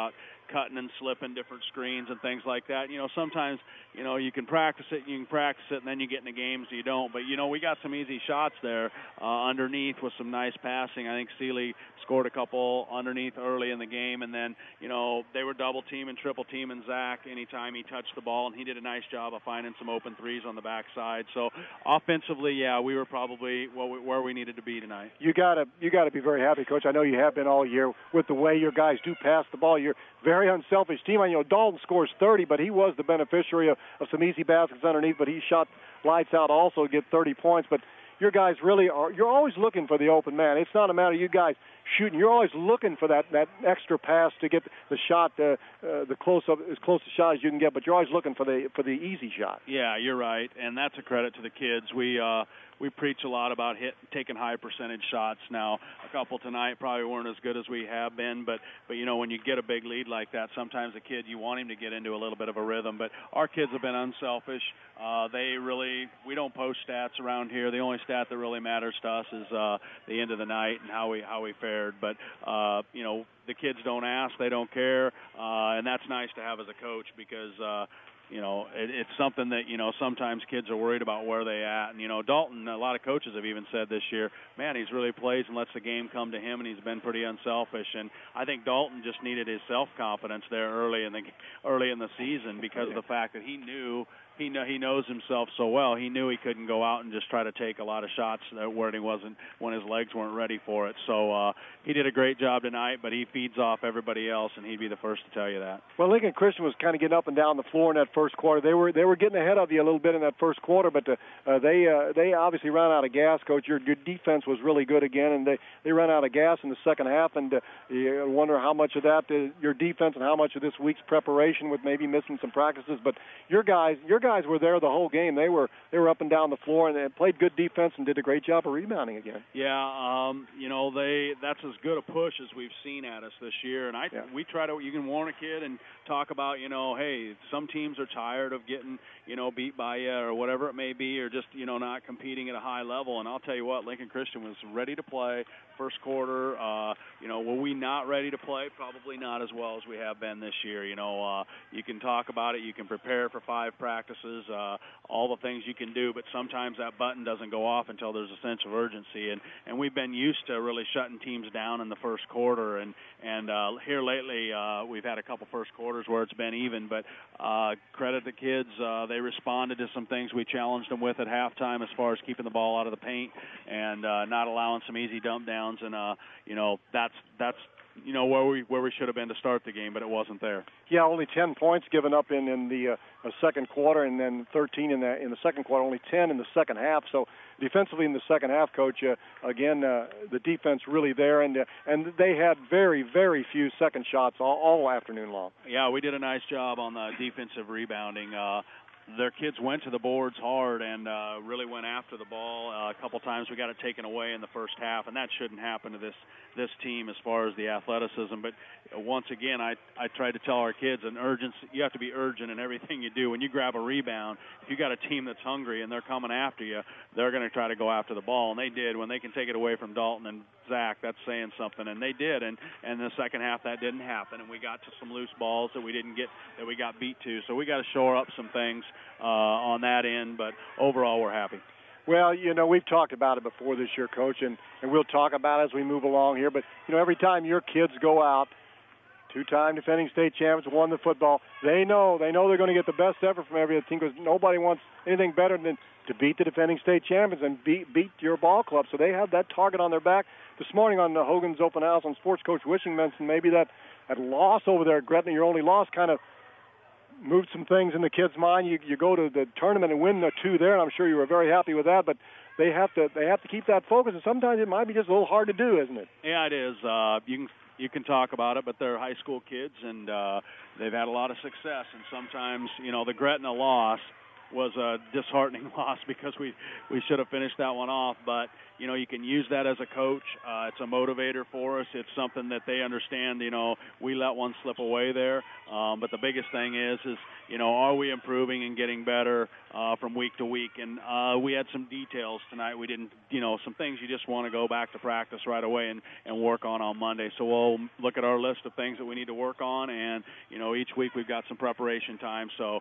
cutting and slipping different screens and things like that. Sometimes, you can practice it, and then you get in the games you don't. But, we got some easy shots there underneath with some nice passing. I think Seeley scored a couple underneath early in the game, and then, they were double-teaming, triple-teaming Zach anytime he touched the ball, and he did a nice job of finding some open threes on the backside. So offensively, yeah, we were probably where we needed to be tonight. You gotta be very happy, Coach. I know you have been all year with the way your guys do pass the ball. You're a very unselfish team. Dalton scores 30, but he was the beneficiary of some easy baskets underneath, but he shot lights out also to get 30 points. But your guys really are, you're always looking for the open man. It's not a matter of you guys shooting. You're always looking for that extra pass to get the shot, the close-up, as close a shot as you can get, but you're always looking for the easy shot. Yeah, you're right, and that's a credit to the kids. We preach a lot about taking high percentage shots. Now, a couple tonight probably weren't as good as we have been, but when you get a big lead like that, sometimes a kid, you want him to get into a little bit of a rhythm. But our kids have been unselfish. We don't post stats around here. The only stat that really matters to us is the end of the night and how we fared. But the kids don't ask, they don't care, and that's nice to have as a coach because it's something that, sometimes kids are worried about where they at. And, Dalton, a lot of coaches have even said this year, man, he's really plays and lets the game come to him, and he's been pretty unselfish. And I think Dalton just needed his self-confidence there early in the season because of the fact that he knew he knows himself so well. He knew he couldn't go out and just try to take a lot of shots where he wasn't, when his legs weren't ready for it. So he did a great job tonight, but he feeds off everybody else, and he'd be the first to tell you that. Well, Lincoln Christian was kind of getting up and down the floor in that first quarter. They were getting ahead of you a little bit in that first quarter, but they obviously ran out of gas, Coach. Your defense was really good again, and they ran out of gas in the second half, and you wonder how much of that your defense and how much of this week's preparation with maybe missing some practices. But your guys were there the whole game. They were up and down the floor, and they played good defense and did a great job of rebounding again. Yeah, that's as good a push as we've seen at us this year. And we try to, you can warn a kid and talk about, hey, some teams are tired of getting, beat by you or whatever it may be, or just, not competing at a high level. And I'll tell you what, Lincoln Christian was ready to play first quarter. Were we not ready to play? Probably not as well as we have been this year. You can talk about it. You can prepare for 5 practices, all the things you can do, but sometimes that button doesn't go off until there's a sense of urgency. And we've been used to really shutting teams down in the first quarter. And here lately, we've had a couple first quarters where it's been even, but credit the kids. They responded to some things we challenged them with at halftime as far as keeping the ball out of the paint and not allowing some easy dump downs. And, that's where we should have been to start the game, but it wasn't there. Yeah, only 10 points given up in the second quarter, and then 13 in the second quarter, only 10 in the second half. So defensively in the second half, Coach, again, the defense really there, and they had very, very few second shots all afternoon long. Yeah, we did a nice job on the defensive rebounding. Their kids went to the boards hard and really went after the ball. A couple times we got it taken away in the first half, and that shouldn't happen to this team as far as the athleticism. But once again, I tried to tell our kids an urgency. You have to be urgent in everything you do. When you grab a rebound, if you got a team that's hungry and they're coming after you, they're going to try to go after the ball, and they did. When they can take it away from Dalton and Zach, that's saying something, and they did. And in the second half, that didn't happen, and we got to some loose balls that we didn't get, that we got beat to. So we got to shore up some things on that end, but overall we're happy. Well, we've talked about it before this year, Coach, and we'll talk about it as we move along here. But, every time your kids go out, 2-time defending state champions, won the football, they know they're going to get the best effort from every team because nobody wants anything better than to beat the defending state champions and beat your ball club. So they have that target on their back. This morning on Hogan's Open House on Sports, Coach Wishing mentioned maybe that loss over there at Gretna, your only loss, kind of moved some things in the kids' mind. You go to the tournament and win the 2 there, and I'm sure you were very happy with that. But they have to keep that focus, and sometimes it might be just a little hard to do, isn't it? Yeah, it is. You can talk about it, but they're high school kids, and they've had a lot of success. And sometimes, the Gretna loss was a disheartening loss because we should have finished that one off. But you can use that as a coach. It's a motivator for us. It's something that they understand. We let one slip away there. But the biggest thing is are we improving and getting better from week to week? And we had some details tonight. We didn't, some things you just want to go back to practice right away and work on Monday. So we'll look at our list of things that we need to work on, and each week we've got some preparation time. So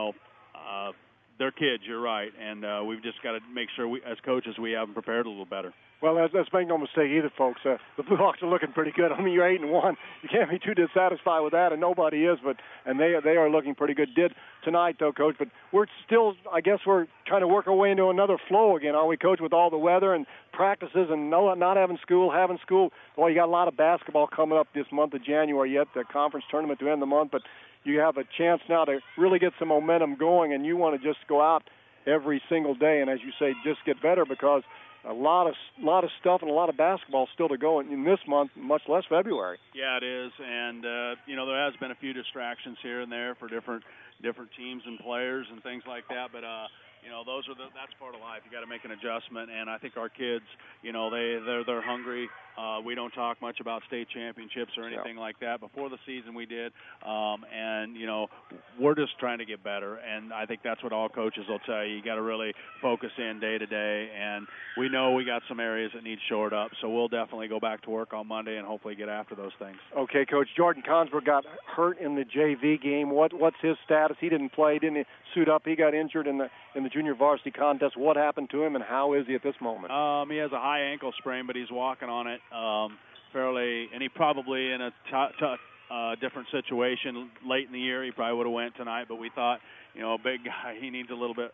they're kids, you're right, and we've just got to make sure as coaches we have them prepared a little better. Well, let's make no mistake either, folks. The Blue Hawks are looking pretty good. I mean, you're 8-1. You can't be too dissatisfied with that, and nobody is. And they are looking pretty good. Did tonight, though, Coach. But we're still, I guess, we're trying to work our way into another flow again, are we, Coach? With all the weather and practices and not having school, Well, you got a lot of basketball coming up this month of January yet. The conference tournament to end the month, but you have a chance now to really get some momentum going, and you want to just go out every single day and, as you say, just get better because a lot of stuff and a lot of basketball still to go in this month, much less February. Yeah, it is, and there has been a few distractions here and there for different teams and players and things like that. But that's part of life. You got to make an adjustment, and I think our kids, they're hungry. We don't talk much about state championships or anything like that. Before the season, we did, and we're just trying to get better. And I think that's what all coaches will tell you. You got to really focus in day to day, and we know we got some areas that need shored up. So we'll definitely go back to work on Monday and hopefully get after those things. Okay, Coach. Jordan Consberg got hurt in the JV game. What's his status? He didn't play, didn't suit up. He got injured in the junior varsity contest. What happened to him, and how is he at this moment? He has a high ankle sprain, but he's walking on it fairly, and he probably in a different situation late in the year. He probably would have went tonight, but we thought, a big guy, he needs a little bit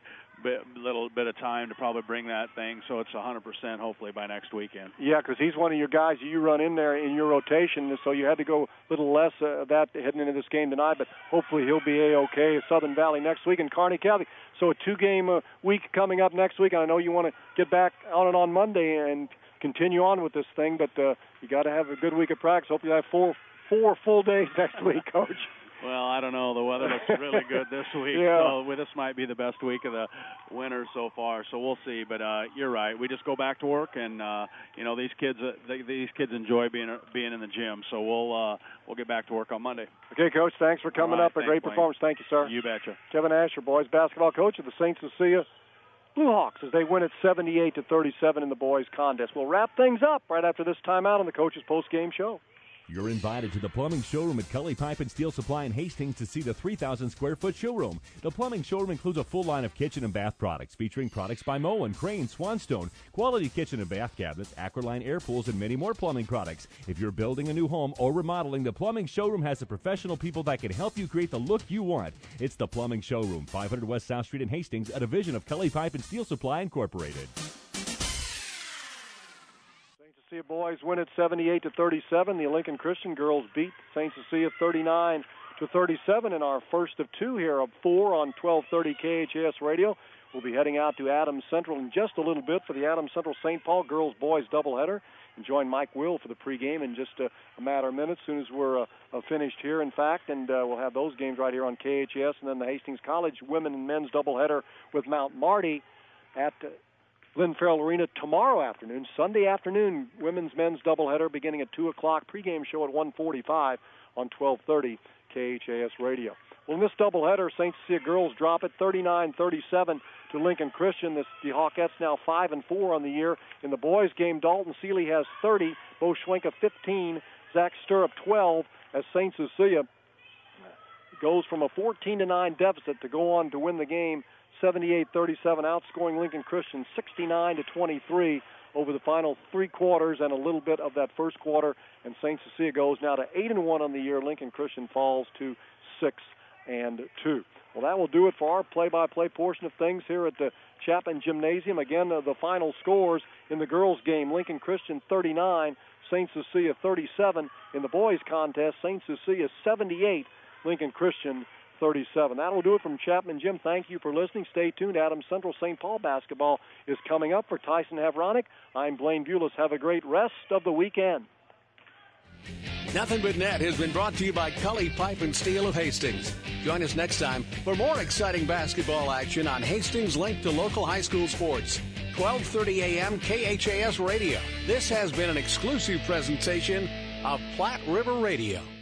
of time to probably bring that thing, so it's 100% hopefully by next weekend. Yeah, because he's one of your guys you run in there in your rotation, so you had to go a little less that heading into this game tonight, but hopefully he'll be A-OK. Southern Valley next week and Kearney Catholic. So a 2-game week coming up next week, and I know you want to get back on it on Monday and continue on with this thing, but you got to have a good week of practice. Hopefully you have four full days next week, Coach. Well, I don't know. The weather looks really good this week. Yeah. So this might be the best week of the winter so far. So we'll see. But you're right. We just go back to work, and these kids enjoy being in the gym. So we'll get back to work on Monday. Okay, Coach. Thanks for coming up. A great performance. Thank you, sir. You betcha. Kevin Asher, boys basketball coach of the St. Cecilia Blue Hawks, as they win at 78-37 in the boys contest. We'll wrap things up right after this timeout on the Coach's Post-Game Show. You're invited to the plumbing showroom at Cully Pipe and Steel Supply in Hastings to see the 3,000-square-foot showroom. The plumbing showroom includes a full line of kitchen and bath products, featuring products by Moen, Crane, Swanstone, quality kitchen and bath cabinets, Aqualine air pools, and many more plumbing products. If you're building a new home or remodeling, the plumbing showroom has the professional people that can help you create the look you want. It's the plumbing showroom, 500 West South Street in Hastings, a division of Cully Pipe and Steel Supply Incorporated. Cecilia boys win at 78-37. The Lincoln Christian girls beat St. Cecilia 39-37 in our first of two here of 4 on 1230 KHAS Radio. We'll be heading out to Adams Central in just a little bit for the Adams Central St. Paul girls-boys doubleheader, and join Mike Will for the pregame in just a matter of minutes as soon as we're finished here, in fact, and we'll have those games right here on KHAS, and then the Hastings College women and men's doubleheader with Mount Marty at Glenn Farrell Arena tomorrow afternoon. Sunday afternoon, women's men's doubleheader beginning at 2 o'clock. Pregame show at 1:45 on 1230 KHAS Radio. Well, in this doubleheader, St. Cecilia girls drop it 39-37 to Lincoln Christian. The Hawkettes now 5-4 on the year. In the boys' game, Dalton Seeley has 30, Bo Schwenka 15, Zach Stirrup 12, as St. Cecilia goes from a 14-9 deficit to go on to win the game 78-37, outscoring Lincoln Christian 69-23 over the final 3 quarters and a little bit of that first quarter. And St. Cecilia goes now to 8-1 on the year. Lincoln Christian falls to 6-2. Well, that will do it for our play-by-play portion of things here at the Chapman Gymnasium. Again, the final scores in the girls' game: Lincoln Christian 39, St. Cecilia 37. In the boys' contest, St. Cecilia 78, Lincoln Christian 37. That will do it from Chapman Gym. Thank you for listening. Stay tuned. Adams Central St. Paul basketball is coming up. For Tyson Havronik, I'm Blaine Bulis. Have a great rest of the weekend. Nothing But Net has been brought to you by Cully Pipe and Steel of Hastings. Join us next time for more exciting basketball action on Hastings' link to local high school sports. 12:30 a.m. KHAS Radio. This has been an exclusive presentation of Platte River Radio.